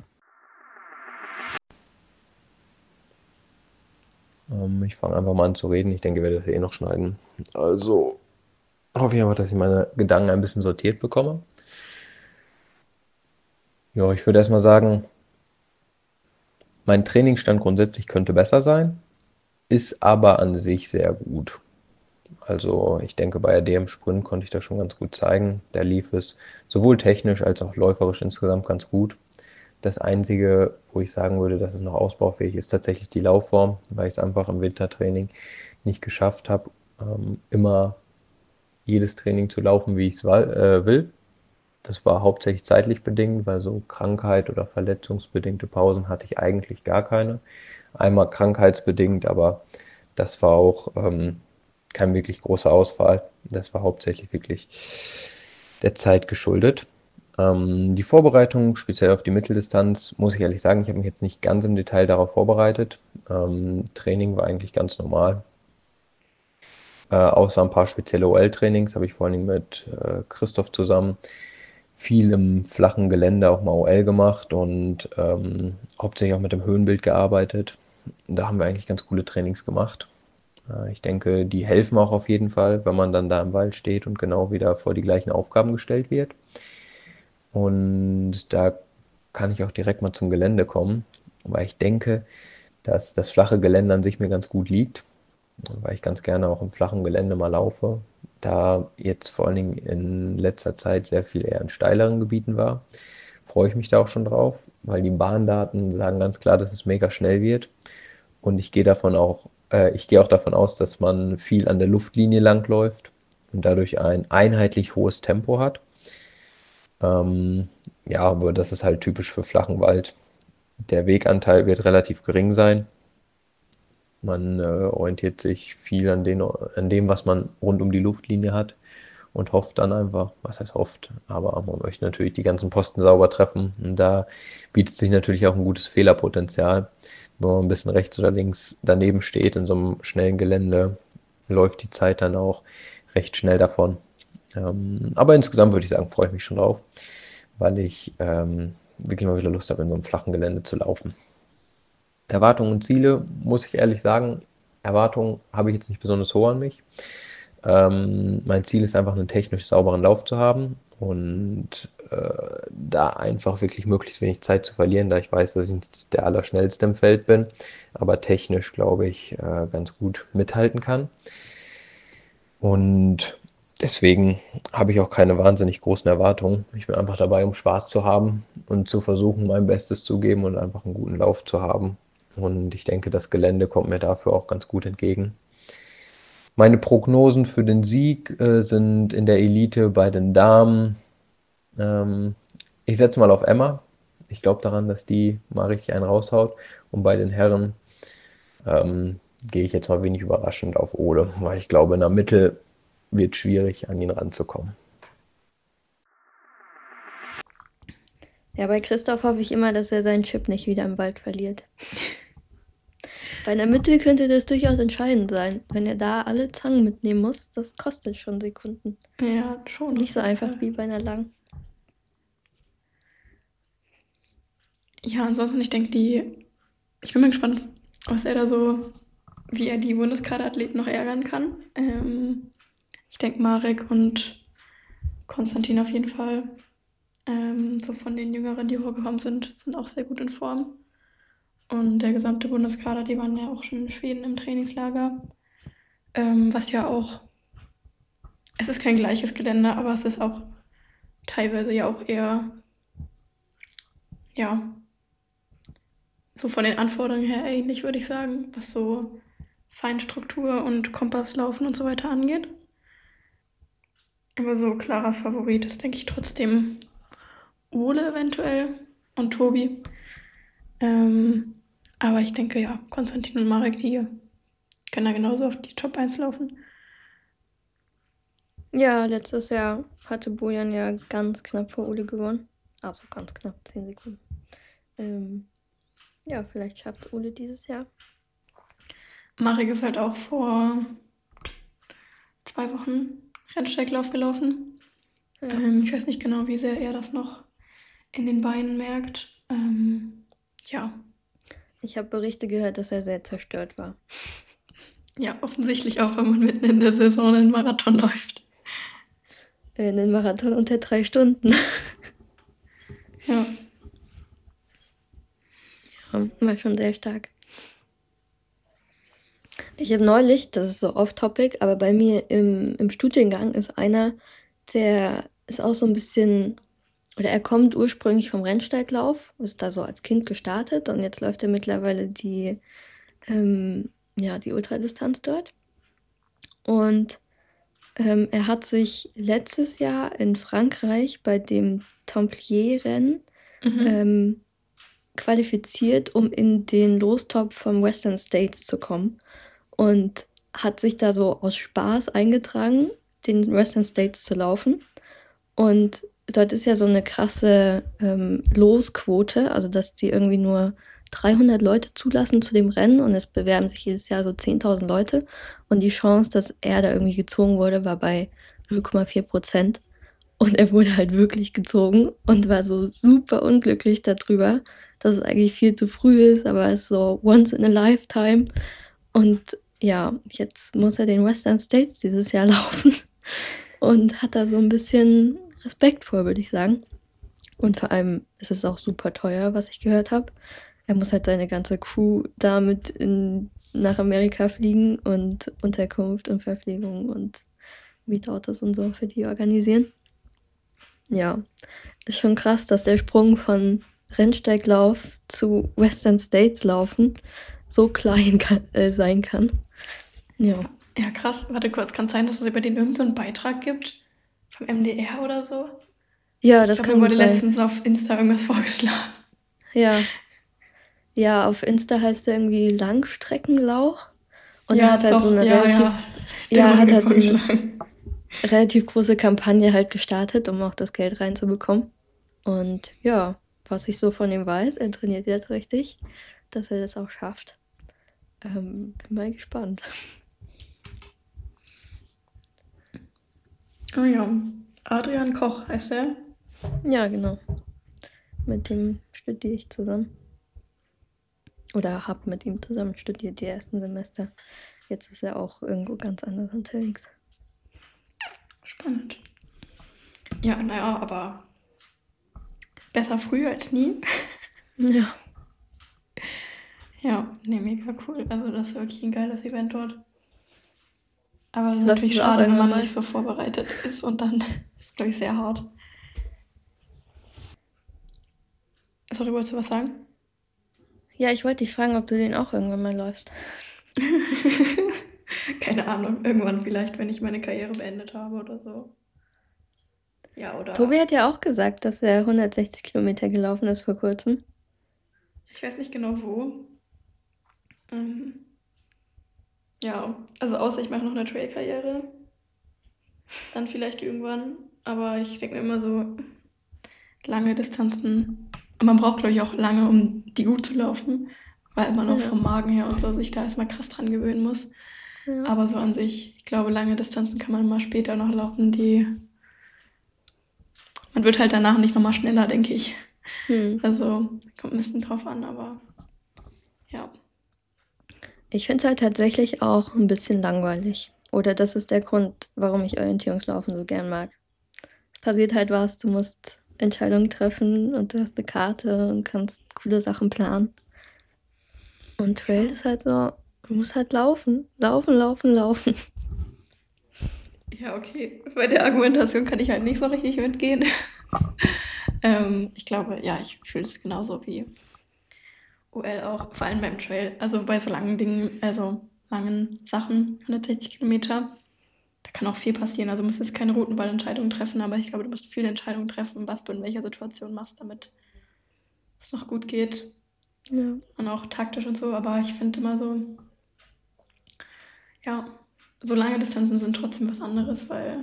Ähm, ich fange einfach mal an zu reden. Ich denke, ich werde das eh noch schneiden. Also hoffe ich einfach, dass ich meine Gedanken ein bisschen sortiert bekomme. Ja, ich würde erstmal sagen, mein Trainingsstand grundsätzlich könnte besser sein, ist aber an sich sehr gut. Also ich denke, bei der D M Sprint konnte ich das schon ganz gut zeigen. Da lief es sowohl technisch als auch läuferisch insgesamt ganz gut. Das Einzige, wo ich sagen würde, dass es noch ausbaufähig ist, tatsächlich die Laufform, weil ich es einfach im Wintertraining nicht geschafft habe, ähm, immer jedes Training zu laufen, wie ich es äh, will. Das war hauptsächlich zeitlich bedingt, weil so Krankheit oder verletzungsbedingte Pausen hatte ich eigentlich gar keine. Einmal krankheitsbedingt, aber das war auch ähm, kein wirklich großer Ausfall. Das war hauptsächlich wirklich der Zeit geschuldet. Ähm, die Vorbereitung, speziell auf die Mitteldistanz, muss ich ehrlich sagen, ich habe mich jetzt nicht ganz im Detail darauf vorbereitet. Ähm, Training war eigentlich ganz normal. Äh, außer ein paar spezielle O L-Trainings habe ich vor allem mit äh, Christoph zusammen viel im flachen Gelände auch mal O L gemacht und ähm, hauptsächlich auch mit dem Höhenbild gearbeitet. Da haben wir eigentlich ganz coole Trainings gemacht. Äh, ich denke, die helfen auch auf jeden Fall, wenn man dann da im Wald steht und genau wieder vor die gleichen Aufgaben gestellt wird. Und da kann ich auch direkt mal zum Gelände kommen, weil ich denke, dass das flache Gelände an sich mir ganz gut liegt, weil ich ganz gerne auch im flachen Gelände mal laufe, da jetzt vor allen Dingen in letzter Zeit sehr viel eher in steileren Gebieten war, freue ich mich da auch schon drauf, weil die Bahndaten sagen ganz klar, dass es mega schnell wird und ich gehe davon auch, äh, ich gehe auch davon aus, dass man viel an der Luftlinie langläuft und dadurch ein einheitlich hohes Tempo hat. Ähm, ja, aber das ist halt typisch für flachen Wald. Der Weganteil wird relativ gering sein. Man äh, orientiert sich viel an, den, an dem, was man rund um die Luftlinie hat und hofft dann einfach, was heißt hofft, aber man möchte natürlich die ganzen Posten sauber treffen und da bietet sich natürlich auch ein gutes Fehlerpotenzial. Wenn man ein bisschen rechts oder links daneben steht in so einem schnellen Gelände, läuft die Zeit dann auch recht schnell davon. Ähm, aber insgesamt würde ich sagen, freue ich mich schon drauf, weil ich ähm, wirklich mal wieder Lust habe, in so einem flachen Gelände zu laufen. Erwartungen und Ziele, muss ich ehrlich sagen, Erwartungen habe ich jetzt nicht besonders hoch an mich. Ähm, mein Ziel ist einfach, einen technisch sauberen Lauf zu haben und äh, da einfach wirklich möglichst wenig Zeit zu verlieren, da ich weiß, dass ich nicht der Allerschnellste im Feld bin, aber technisch, glaube ich, äh, ganz gut mithalten kann. Und deswegen habe ich auch keine wahnsinnig großen Erwartungen. Ich bin einfach dabei, um Spaß zu haben und zu versuchen, mein Bestes zu geben und einfach einen guten Lauf zu haben. Und ich denke, das Gelände kommt mir dafür auch ganz gut entgegen. Meine Prognosen für den Sieg äh, sind in der Elite bei den Damen. Ähm, ich setze mal auf Emma. ich glaube daran, dass die mal richtig einen raushaut. Und bei den Herren ähm, gehe ich jetzt mal wenig überraschend auf Ole, weil ich glaube, in der Mitte wird schwierig, an ihn ranzukommen. Ja, bei Christoph hoffe ich immer, dass er seinen Chip nicht wieder im Wald verliert. Bei einer Mitte könnte das durchaus entscheidend sein. Wenn er da alle Zangen mitnehmen muss, das kostet schon Sekunden. Ja, schon. Nicht so einfach wie bei einer Lang. Ja, ansonsten, ich denke, die. Ich bin mal gespannt, was er da so, wie er die Bundeskaderathleten noch ärgern kann. Ähm, ich denke, Marek und Konstantin auf jeden Fall. Ähm, so von den Jüngeren, die hochgekommen sind, sind auch sehr gut in Form. Und der gesamte Bundeskader, die waren ja auch schon in Schweden im Trainingslager. Ähm, was ja auch, es ist kein gleiches Gelände, aber es ist auch teilweise ja auch eher, ja, so von den Anforderungen her ähnlich, würde ich sagen, was so Feinstruktur und Kompasslaufen und so weiter angeht. Aber so klarer Favorit ist, denke ich, trotzdem Ole eventuell und Tobi. Ähm, aber ich denke, ja, Konstantin und Marek, die können da genauso auf die Top eins laufen. Ja, letztes Jahr hatte Bojan ja ganz knapp vor Ole gewonnen. Also ganz knapp, zehn Sekunden. Ähm, ja, vielleicht schafft es Ole dieses Jahr. Marek ist halt auch vor zwei Wochen Rennsteiglauf gelaufen. Ja. Ähm, ich weiß nicht genau, wie sehr er das noch in den Beinen merkt. Ähm, ja. Ich habe Berichte gehört, dass er sehr zerstört war. Ja, offensichtlich auch, wenn man mitten in der Saison einen Marathon läuft. Äh, einen Marathon unter drei Stunden. Ja. Ja, war schon sehr stark. Ich habe neulich, das ist so off-topic, aber bei mir im, im Studiengang ist einer, der ist auch so ein bisschen, oder er kommt ursprünglich vom Rennsteiglauf, ist da so als Kind gestartet und jetzt läuft er mittlerweile die, ähm, ja, die Ultradistanz dort. Und ähm, er hat sich letztes Jahr in Frankreich bei dem Templier-Rennen Mhm. ähm, qualifiziert, um in den Lostop vom Western States zu kommen. Und hat sich da so aus Spaß eingetragen, den Western States zu laufen. Und dort ist ja so eine krasse ähm, Losquote, also dass die irgendwie nur dreihundert Leute zulassen zu dem Rennen und es bewerben sich jedes Jahr so zehntausend Leute. Und die Chance, dass er da irgendwie gezogen wurde, war bei null Komma vier Prozent. Und er wurde halt wirklich gezogen und war so super unglücklich darüber, dass es eigentlich viel zu früh ist, aber es ist so once in a lifetime. Und ja, jetzt muss er den Western States dieses Jahr laufen und hat da so ein bisschen Respekt vor, würde ich sagen. Und vor allem ist es auch super teuer, was ich gehört habe. Er muss halt seine ganze Crew damit in, nach Amerika fliegen und Unterkunft und Verpflegung und Mietautos und so für die organisieren. Ja, ist schon krass, dass der Sprung von Rennsteiglauf zu Western States laufen so klein kann, äh, sein kann. Ja. Ja, krass. Warte kurz, kann es sein, dass es über den irgendeinen Beitrag gibt? Vom M D R oder so? Ja, Ich das glaube, kann mir gut wurde sein. letztens auf Insta irgendwas vorgeschlagen. Ja. Ja, auf Insta heißt er irgendwie Langstreckenlauch. Und Ja, er hat halt doch, so eine ja, relativ, ja. Der ja, wurde hat mir halt so eine vorgeschlagen. relativ große Kampagne halt gestartet, um auch das Geld reinzubekommen. Und ja, was ich so von ihm weiß, er trainiert jetzt richtig, dass er das auch schafft. Ähm, bin mal gespannt. Oh ja, Adrian Koch heißt er. Ja, genau. Mit dem studiere ich zusammen. Oder habe mit ihm zusammen studiert die ersten Semester. Jetzt ist er auch irgendwo ganz anders unterwegs. Spannend. Ja, naja, aber besser früh als nie. Ja. Ja, nee, mega cool. Also das ist wirklich ein geiles Event dort. Aber es ist Läufst natürlich du auch schade, wenn irgendwann man mal? nicht so vorbereitet ist und dann ist es, glaube ich, sehr hart. Sorry, wolltest du was sagen? Ja, ich wollte dich fragen, ob du den auch irgendwann mal läufst. Keine Ahnung, irgendwann vielleicht, wenn ich meine Karriere beendet habe oder so. Ja, oder Tobi hat ja auch gesagt, dass er hundertsechzig Kilometer gelaufen ist vor kurzem. ich weiß nicht genau wo. Ähm, ja, also außer ich mache noch eine Trail-Karriere. Dann vielleicht irgendwann. Aber ich denke mir immer so, lange Distanzen. Und man braucht, glaube ich, auch lange, um die gut zu laufen, weil man auch Ja. vom Magen her und so sich da erstmal krass dran gewöhnen muss. Ja. Aber so an sich, ich glaube, lange Distanzen kann man mal später noch laufen, die. Man wird halt danach nicht nochmal schneller, denke ich. Hm. Also, kommt ein bisschen drauf an, aber ja. Ich finde es halt tatsächlich auch ein bisschen langweilig. Oder das ist der Grund, warum ich Orientierungslaufen so gern mag. Es passiert halt was, du musst Entscheidungen treffen und du hast eine Karte und kannst coole Sachen planen. Und Trail ist halt so, du musst halt laufen, laufen, laufen, laufen. Ja, okay. Bei der Argumentation kann ich halt nicht so richtig mitgehen. ähm, ich glaube, ja, ich fühle es genauso wie O L auch, vor allem beim Trail. Also bei so langen Dingen, also langen Sachen, hundertsechzig Kilometer, da kann auch viel passieren. Also du musst jetzt keine Routenwahlentscheidung treffen, aber ich glaube, du musst viele Entscheidungen treffen, was du in welcher Situation machst, damit es noch gut geht. Ja. Und auch taktisch und so, aber ich finde immer so, ja, so lange Distanzen sind trotzdem was anderes, weil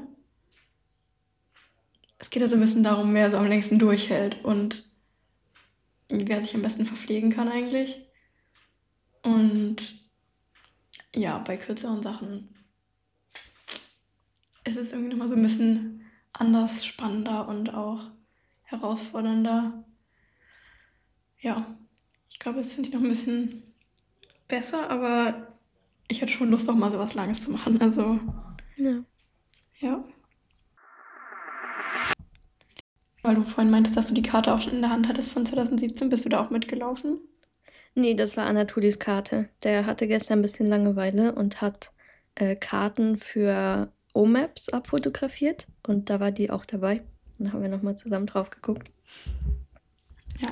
es geht ja so ein bisschen darum, wer so am längsten durchhält und wer sich am besten verpflegen kann eigentlich. Und ja, bei kürzeren Sachen ist es irgendwie nochmal so ein bisschen anders, spannender und auch herausfordernder. Ja, ich glaube, das finde ich noch ein bisschen besser, aber ich hätte schon Lust, auch mal so was Langes zu machen. Also, Ja. ja. Weil du vorhin meintest, dass du die Karte auch schon in der Hand hattest von zwanzig siebzehn, bist du da auch mitgelaufen? Nee, das war Anatolis Karte. Der hatte gestern ein bisschen Langeweile und hat äh, Karten für O-Maps abfotografiert. Und da war die auch dabei. Dann haben wir nochmal zusammen drauf geguckt. Ja.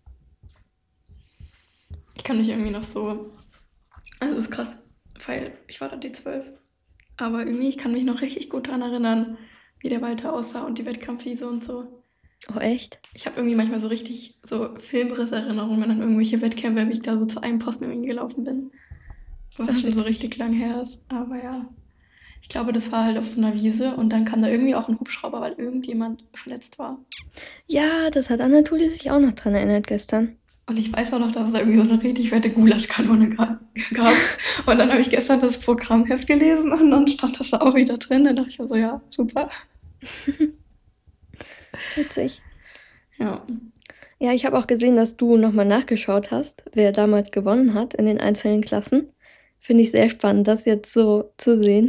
Ich kann mich irgendwie noch so. Also, es ist krass, weil ich war da die zwölf. Aber irgendwie, ich kann mich noch richtig gut daran erinnern, wie der Walter aussah und die Wettkampfwiese und so. Oh, echt? Ich habe irgendwie manchmal so richtig so Filmrisserinnerungen an irgendwelche Wettkämpfe, wie ich da so zu einem Posten irgendwie gelaufen bin. Was Ach, schon so witzig. richtig lang her ist. Aber ja, ich glaube, das war halt auf so einer Wiese und dann kam da irgendwie auch ein Hubschrauber, weil irgendjemand verletzt war. Ja, das hat Anatoli sich auch noch dran erinnert gestern. Und ich weiß auch noch, dass es da irgendwie so eine richtig fette Gulaschkanone ga- gab. Und dann habe ich gestern das Programmheft gelesen und dann stand das da auch wieder drin. Dann dachte ich mir so, ja, super. Witzig. Ja. Ja, ich habe auch gesehen, dass du nochmal nachgeschaut hast, wer damals gewonnen hat in den einzelnen Klassen. Finde ich sehr spannend, das jetzt so zu sehen.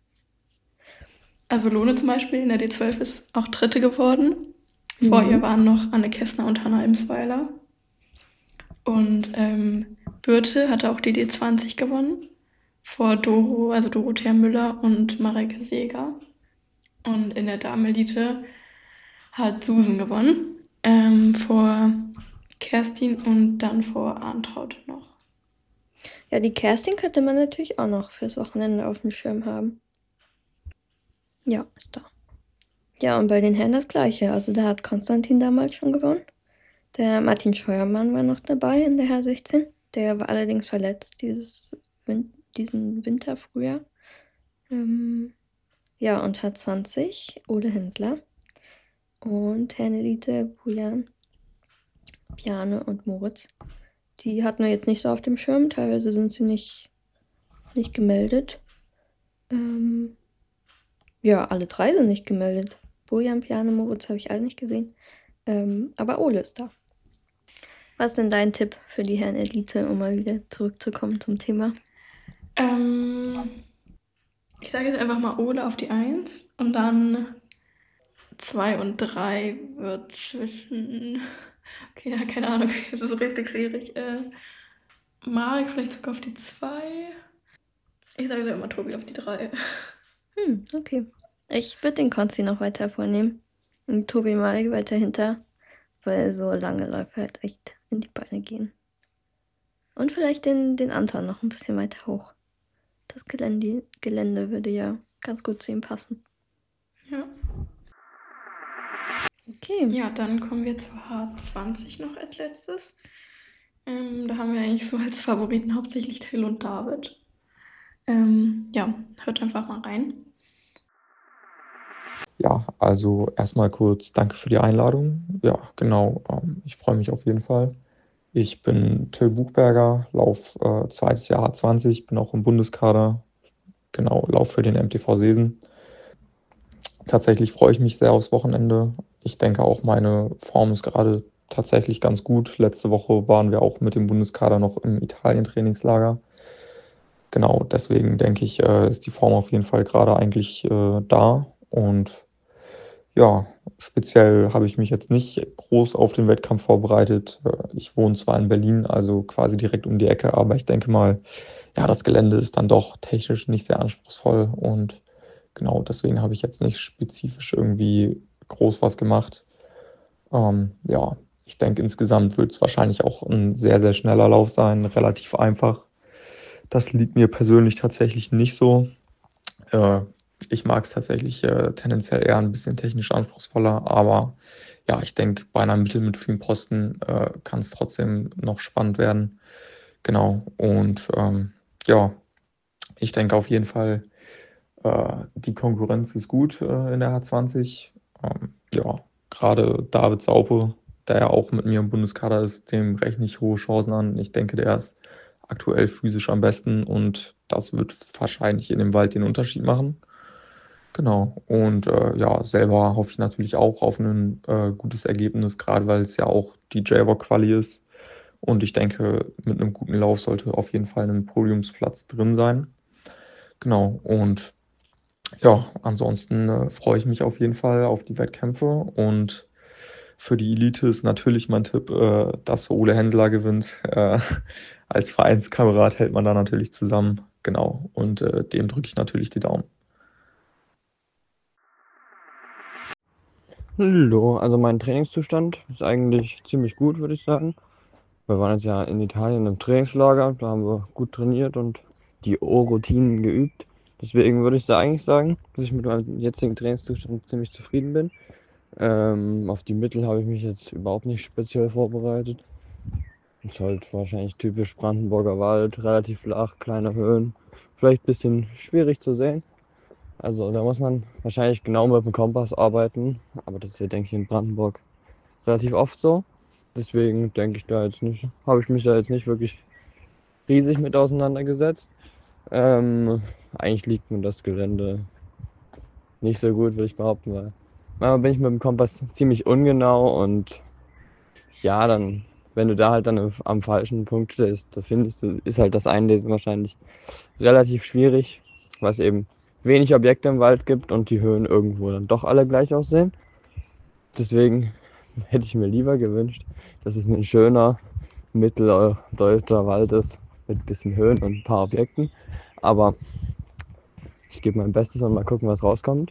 Also Lone zum Beispiel in der D zwölf ist auch Dritte geworden. Vor Mhm. ihr waren noch Anne Kessner und Hanna Imsweiler. Und ähm, Birte hatte auch die D zwanzig gewonnen. Vor Doro, also Dorothea Müller und Mareike Seeger. Und in der Damenelite hat Susan gewonnen. Ähm, vor Kerstin und dann vor Arntraud noch. Ja, die Kerstin könnte man natürlich auch noch fürs Wochenende auf dem Schirm haben. Ja, ist da. Ja, und bei den Herren das Gleiche. Also da hat Konstantin damals schon gewonnen. Der Martin Scheuermann war noch dabei in der H sechzehn. Der war allerdings verletzt dieses Win diesen Winter, Frühjahr. Ähm, ja, und hat zwanzig Ole Hensler. Und Herrenelite, Bujan, Bjarne und Moritz. Die hatten wir jetzt nicht so auf dem Schirm. Teilweise sind sie nicht, nicht gemeldet. Ähm, ja, alle drei sind nicht gemeldet. Bojan, Bjarne, Moritz habe ich alle nicht gesehen. Ähm, aber Ole ist da. Was ist denn dein Tipp für die Herrenelite, um mal wieder zurückzukommen zum Thema? Ähm, ich sage jetzt einfach mal Ole auf die eins und dann zwei und drei wird zwischen. Okay, ja, keine Ahnung, es ist so richtig schwierig. Äh, Marek vielleicht sogar auf die zwei. Ich sage jetzt immer Tobi auf die drei. Hm, okay. Ich würde den Konzi noch weiter vornehmen. Und Tobi Marek weiter hinter, weil so lange Läufe halt echt in die Beine gehen. Und vielleicht den, den Anton noch ein bisschen weiter hoch. Das Gelände, Gelände würde ja ganz gut zu ihm passen. Ja. Okay. Ja, dann kommen wir zur H zwanzig noch als letztes. Ähm, da haben wir eigentlich so als Favoriten hauptsächlich Till und David. Ähm, ja, hört einfach mal rein. Ja, also erstmal kurz danke für die Einladung. Ja, genau, ähm, ich freue mich auf jeden Fall. Ich bin Till Buchberger, lauf äh, zweites Jahr H zwanzig, bin auch im Bundeskader, genau, lauf für den M T V Seesen. Tatsächlich freue ich mich sehr aufs Wochenende. Ich denke auch, meine Form ist gerade tatsächlich ganz gut. Letzte Woche waren wir auch mit dem Bundeskader noch im Italien-Trainingslager. Genau, deswegen denke ich, äh, ist die Form auf jeden Fall gerade eigentlich äh, da. Und ja, speziell habe ich mich jetzt nicht groß auf den Wettkampf vorbereitet. Äh, Ich wohne zwar in Berlin, also quasi direkt um die Ecke, aber ich denke mal, ja, das Gelände ist dann doch technisch nicht sehr anspruchsvoll und genau deswegen habe ich jetzt nicht spezifisch irgendwie groß was gemacht. Ähm, ja, ich denke, insgesamt wird es wahrscheinlich auch ein sehr, sehr schneller Lauf sein, relativ einfach. Das liegt mir persönlich tatsächlich nicht so. Äh, Ich mag es tatsächlich äh, tendenziell eher ein bisschen technisch anspruchsvoller, aber ja, ich denke, bei einer Mittel mit vielen Posten äh, kann es trotzdem noch spannend werden. Genau, und ähm, ja, ich denke auf jeden Fall, äh, die Konkurrenz ist gut äh, in der H zwanzig. Ähm, ja, gerade David Saupe, der ja auch mit mir im Bundeskader ist, dem rechne ich hohe Chancen an. Ich denke, der ist aktuell physisch am besten und das wird wahrscheinlich in dem Wald den Unterschied machen. Genau. Und äh, ja, selber hoffe ich natürlich auch auf ein äh, gutes Ergebnis, gerade weil es ja auch die J-Rock-Quali ist. Und ich denke, mit einem guten Lauf sollte auf jeden Fall ein Podiumsplatz drin sein. Genau. Und ja, ansonsten äh, freue ich mich auf jeden Fall auf die Wettkämpfe. Und für die Elite ist natürlich mein Tipp, äh, dass Ole Henseler gewinnt. Äh, als Vereinskamerad hält man da natürlich zusammen. Genau. Und äh, dem drücke ich natürlich die Daumen. Hallo, also mein Trainingszustand ist eigentlich ziemlich gut, würde ich sagen. Wir waren jetzt ja in Italien im Trainingslager, da haben wir gut trainiert und die O-Routinen geübt. Deswegen würde ich da eigentlich sagen, dass ich mit meinem jetzigen Trainingszustand ziemlich zufrieden bin. Ähm, auf die Mittel habe ich mich jetzt überhaupt nicht speziell vorbereitet. Ist halt wahrscheinlich typisch Brandenburger Wald, relativ flach, kleine Höhen, vielleicht ein bisschen schwierig zu sehen. Also da muss man wahrscheinlich genau mit dem Kompass arbeiten, aber das ist ja, denke ich, in Brandenburg relativ oft so. Deswegen denke ich da jetzt nicht, habe ich mich da jetzt nicht wirklich riesig mit auseinandergesetzt. Ähm, eigentlich liegt mir das Gelände nicht so gut, würde ich behaupten, weil manchmal bin ich mit dem Kompass ziemlich ungenau und ja, dann, wenn du da halt dann am falschen Punkt stehst, da findest du, ist halt das Einlesen wahrscheinlich relativ schwierig, weil es eben wenig Objekte im Wald gibt und die Höhen irgendwo dann doch alle gleich aussehen. Deswegen hätte ich mir lieber gewünscht, dass es ein schöner mitteldeutscher Wald ist mit ein bisschen Höhen und ein paar Objekten. Aber ich gebe mein Bestes und mal gucken, was rauskommt.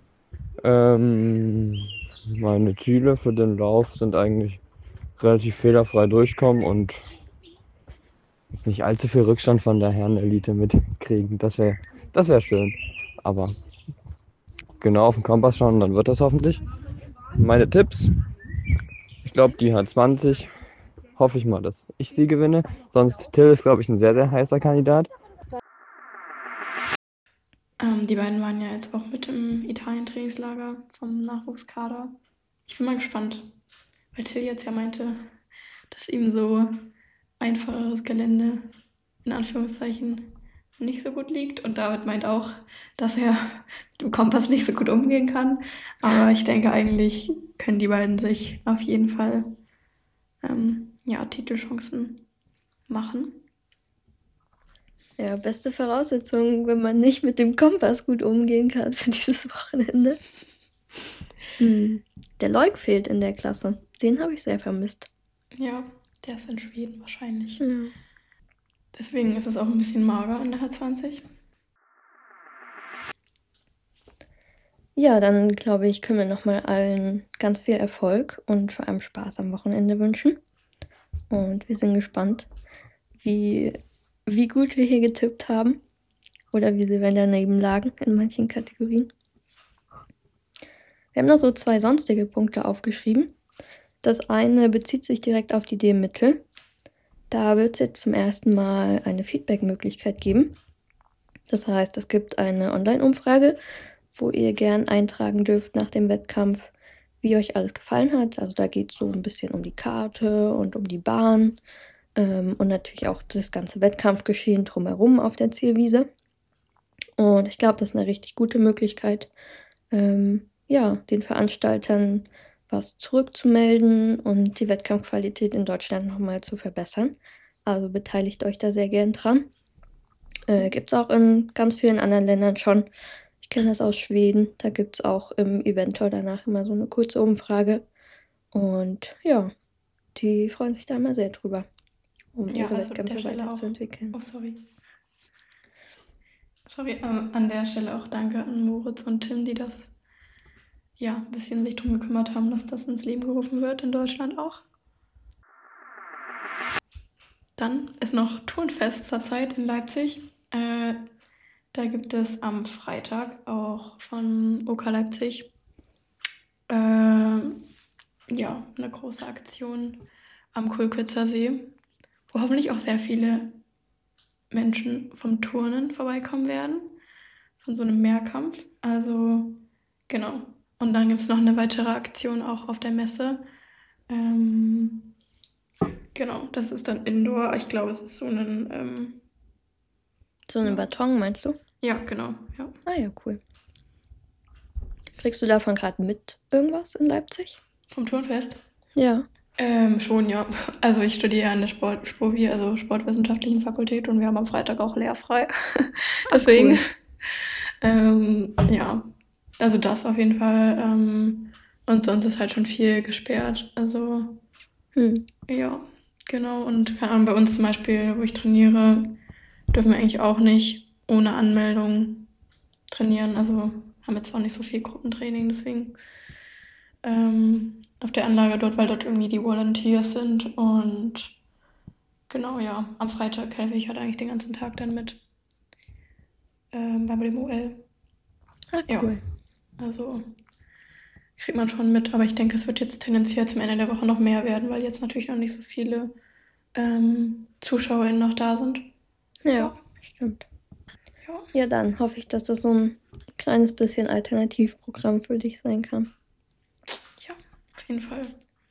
Ähm, meine Ziele für den Lauf sind eigentlich relativ fehlerfrei durchkommen und jetzt nicht allzu viel Rückstand von der Herren-Elite mitkriegen. Das wäre das wär schön. Aber genau auf den Kompass schauen, dann wird das hoffentlich. Meine Tipps. Ich glaube, die H zwanzig hoffe ich mal, dass ich sie gewinne. Sonst Till ist, glaube ich, ein sehr, sehr heißer Kandidat. Ähm, die beiden waren ja jetzt auch mit im Italien-Trainingslager vom Nachwuchskader. Ich bin mal gespannt, weil Till jetzt ja meinte, dass ihm so einfacheres Gelände in Anführungszeichen nicht so gut liegt. Und David meint auch, dass er mit dem Kompass nicht so gut umgehen kann. Aber ich denke, eigentlich können die beiden sich auf jeden Fall ähm, ja, Titelchancen machen. Ja, beste Voraussetzung, wenn man nicht mit dem Kompass gut umgehen kann für dieses Wochenende. Hm. Der Leuk fehlt in der Klasse. Den habe ich sehr vermisst. Ja, der ist in Schweden wahrscheinlich. Ja. Deswegen ist es auch ein bisschen mager in der H zwanzig. Ja, dann glaube ich, können wir nochmal allen ganz viel Erfolg und vor allem Spaß am Wochenende wünschen. Und wir sind gespannt, wie, wie gut wir hier getippt haben oder wie sie daneben lagen in manchen Kategorien. habe noch so zwei sonstige Punkte aufgeschrieben. Das eine bezieht sich direkt auf die D M-Mittel. Da wird es jetzt zum ersten Mal eine Feedback-Möglichkeit geben. Das heißt, es gibt eine Online-Umfrage, wo ihr gern eintragen dürft nach dem Wettkampf, wie euch alles gefallen hat. Also da geht es so ein bisschen um die Karte und um die Bahn ähm, und natürlich auch das ganze Wettkampfgeschehen drumherum auf der Zielwiese. Und ich glaube, das ist eine richtig gute Möglichkeit, ähm, ja, den Veranstaltern was zurückzumelden und die Wettkampfqualität in Deutschland nochmal zu verbessern. Also beteiligt euch da sehr gern dran. Äh, gibt es auch in ganz vielen anderen Ländern schon. Ich kenne das aus Schweden. Da gibt es auch im Eventor danach immer so eine kurze Umfrage. Und ja, die freuen sich da immer sehr drüber, um Ja, ihre also an Wettkämpfe der Stelle auch. weiterzuentwickeln. Oh, sorry. Sorry, ähm, an der Stelle auch danke an Moritz und Tim, die das ja ein bisschen sich drum gekümmert haben, dass das ins Leben gerufen wird, in Deutschland auch. Dann ist noch Turnfest zurzeit in Leipzig. Äh, da gibt es am Freitag auch von O K Leipzig äh, ja, eine große Aktion am Kulkitzer See, wo hoffentlich auch sehr viele Menschen vom Turnen vorbeikommen werden, von so einem Mehrkampf. Also genau. Und dann gibt es noch eine weitere Aktion auch auf der Messe. Ähm, genau, das ist dann Indoor. Ich glaube, es ist so ein... Ähm, So einen Baton, meinst du? ja, genau. Ja. Ah ja, cool. Kriegst du davon gerade mit irgendwas in Leipzig? Vom Turnfest? Ja. Ähm, schon, ja. Also ich studiere an der Sport, Spovi, also Sportwissenschaftlichen Fakultät, und wir haben am Freitag auch lehrfrei. Deswegen, cool. ähm, ja, also das auf jeden Fall. Ähm, und sonst ist halt schon viel gesperrt. Also Hm. ja, genau. Und keine Ahnung, bei uns zum Beispiel, wo ich trainiere, dürfen wir eigentlich auch nicht ohne Anmeldung trainieren. Also haben jetzt auch nicht so viel Gruppentraining, deswegen ähm, auf der Anlage dort, weil dort irgendwie die Volunteers sind. Und genau, ja, am Freitag helfe ich halt eigentlich den ganzen Tag dann mit ähm, bei dem O L. Ah, Ja, cool. also kriegt man schon mit, aber ich denke, es wird jetzt tendenziell zum Ende der Woche noch mehr werden, weil jetzt natürlich noch nicht so viele ähm, ZuschauerInnen noch da sind. Ja, stimmt. Ja. Ja, dann hoffe ich, dass das so ein kleines bisschen Alternativprogramm für dich sein kann. Auf jeden Fall.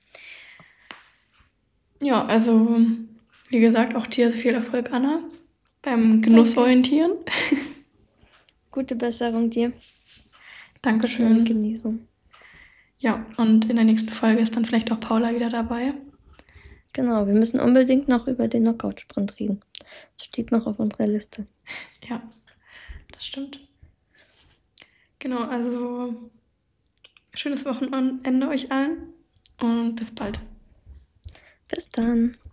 Ja, also wie gesagt, auch dir viel Erfolg, Anna, beim Genussorientieren. Gute Besserung dir. Schnelle Dankeschön. Genesung. Ja, und in der nächsten Folge ist dann vielleicht auch Paula wieder dabei. Genau, wir müssen unbedingt noch über den Knockout-Sprint reden. Das steht noch auf unserer Liste. Ja, das stimmt. Genau, also schönes Wochenende euch allen und bis bald. Bis dann.